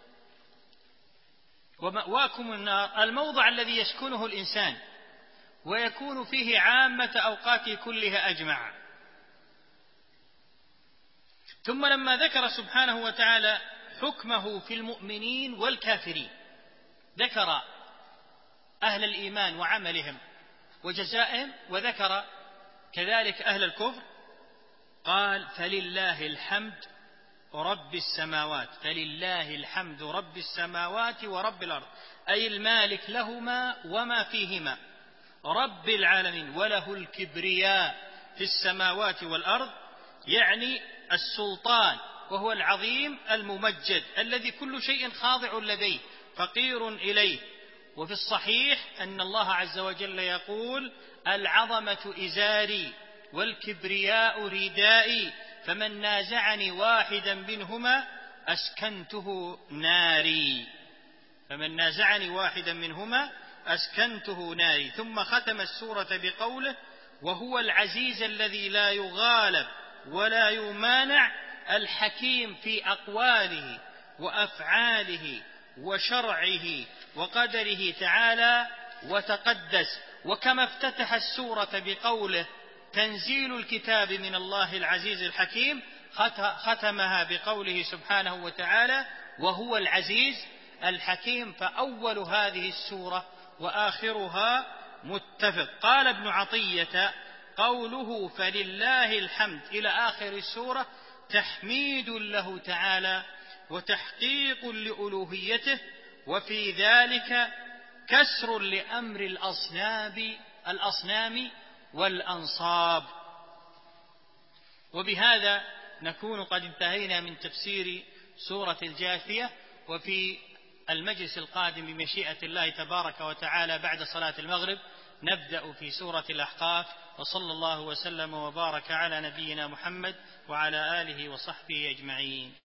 ومأواكم النار، الموضع الذي يسكنه الإنسان ويكون فيه عامة أوقاته كلها أجمع. ثم لما ذكر سبحانه وتعالى حكمه في المؤمنين والكافرين، ذكر أهل الإيمان وعملهم وجزائهم، وذكر كذلك أهل الكفر، قال فلله الحمد رب السماوات، فلله الحمد رب السماوات ورب الأرض، أي المالك لهما وما فيهما، رب العالمين، وله الكبرياء في السماوات والأرض، يعني السلطان، وهو العظيم الممجد الذي كل شيء خاضع لديه فقير إليه. وفي الصحيح أن الله عز وجل يقول العظمة إزاري والكبرياء ردائي، فمن نازعني واحدا منهما أسكنته ناري، فمن نازعني واحدا منهما أسكنته ناري. ثم ختم السورة بقوله وهو العزيز الذي لا يغالب ولا يمانع، الحكيم في أقواله وأفعاله وشرعه وقدره تعالى وتقدس. وكما افتتح السورة بقوله تنزيل الكتاب من الله العزيز الحكيم، ختمها بقوله سبحانه وتعالى وهو العزيز الحكيم، فأول هذه السورة وآخرها متفق. قال ابن عطية قوله فلله الحمد إلى آخر السورة تحميد له تعالى وتحقيق لألوهيته، وفي ذلك كسر لأمر الأصنام والأنصاب. وبهذا نكون قد انتهينا من تفسير سورة الجاثية، وفي المجلس القادم بمشيئة الله تبارك وتعالى بعد صلاة المغرب نبدأ في سورة الأحقاف. وصلى الله وسلم وبارك على نبينا محمد وعلى آله وصحبه أجمعين.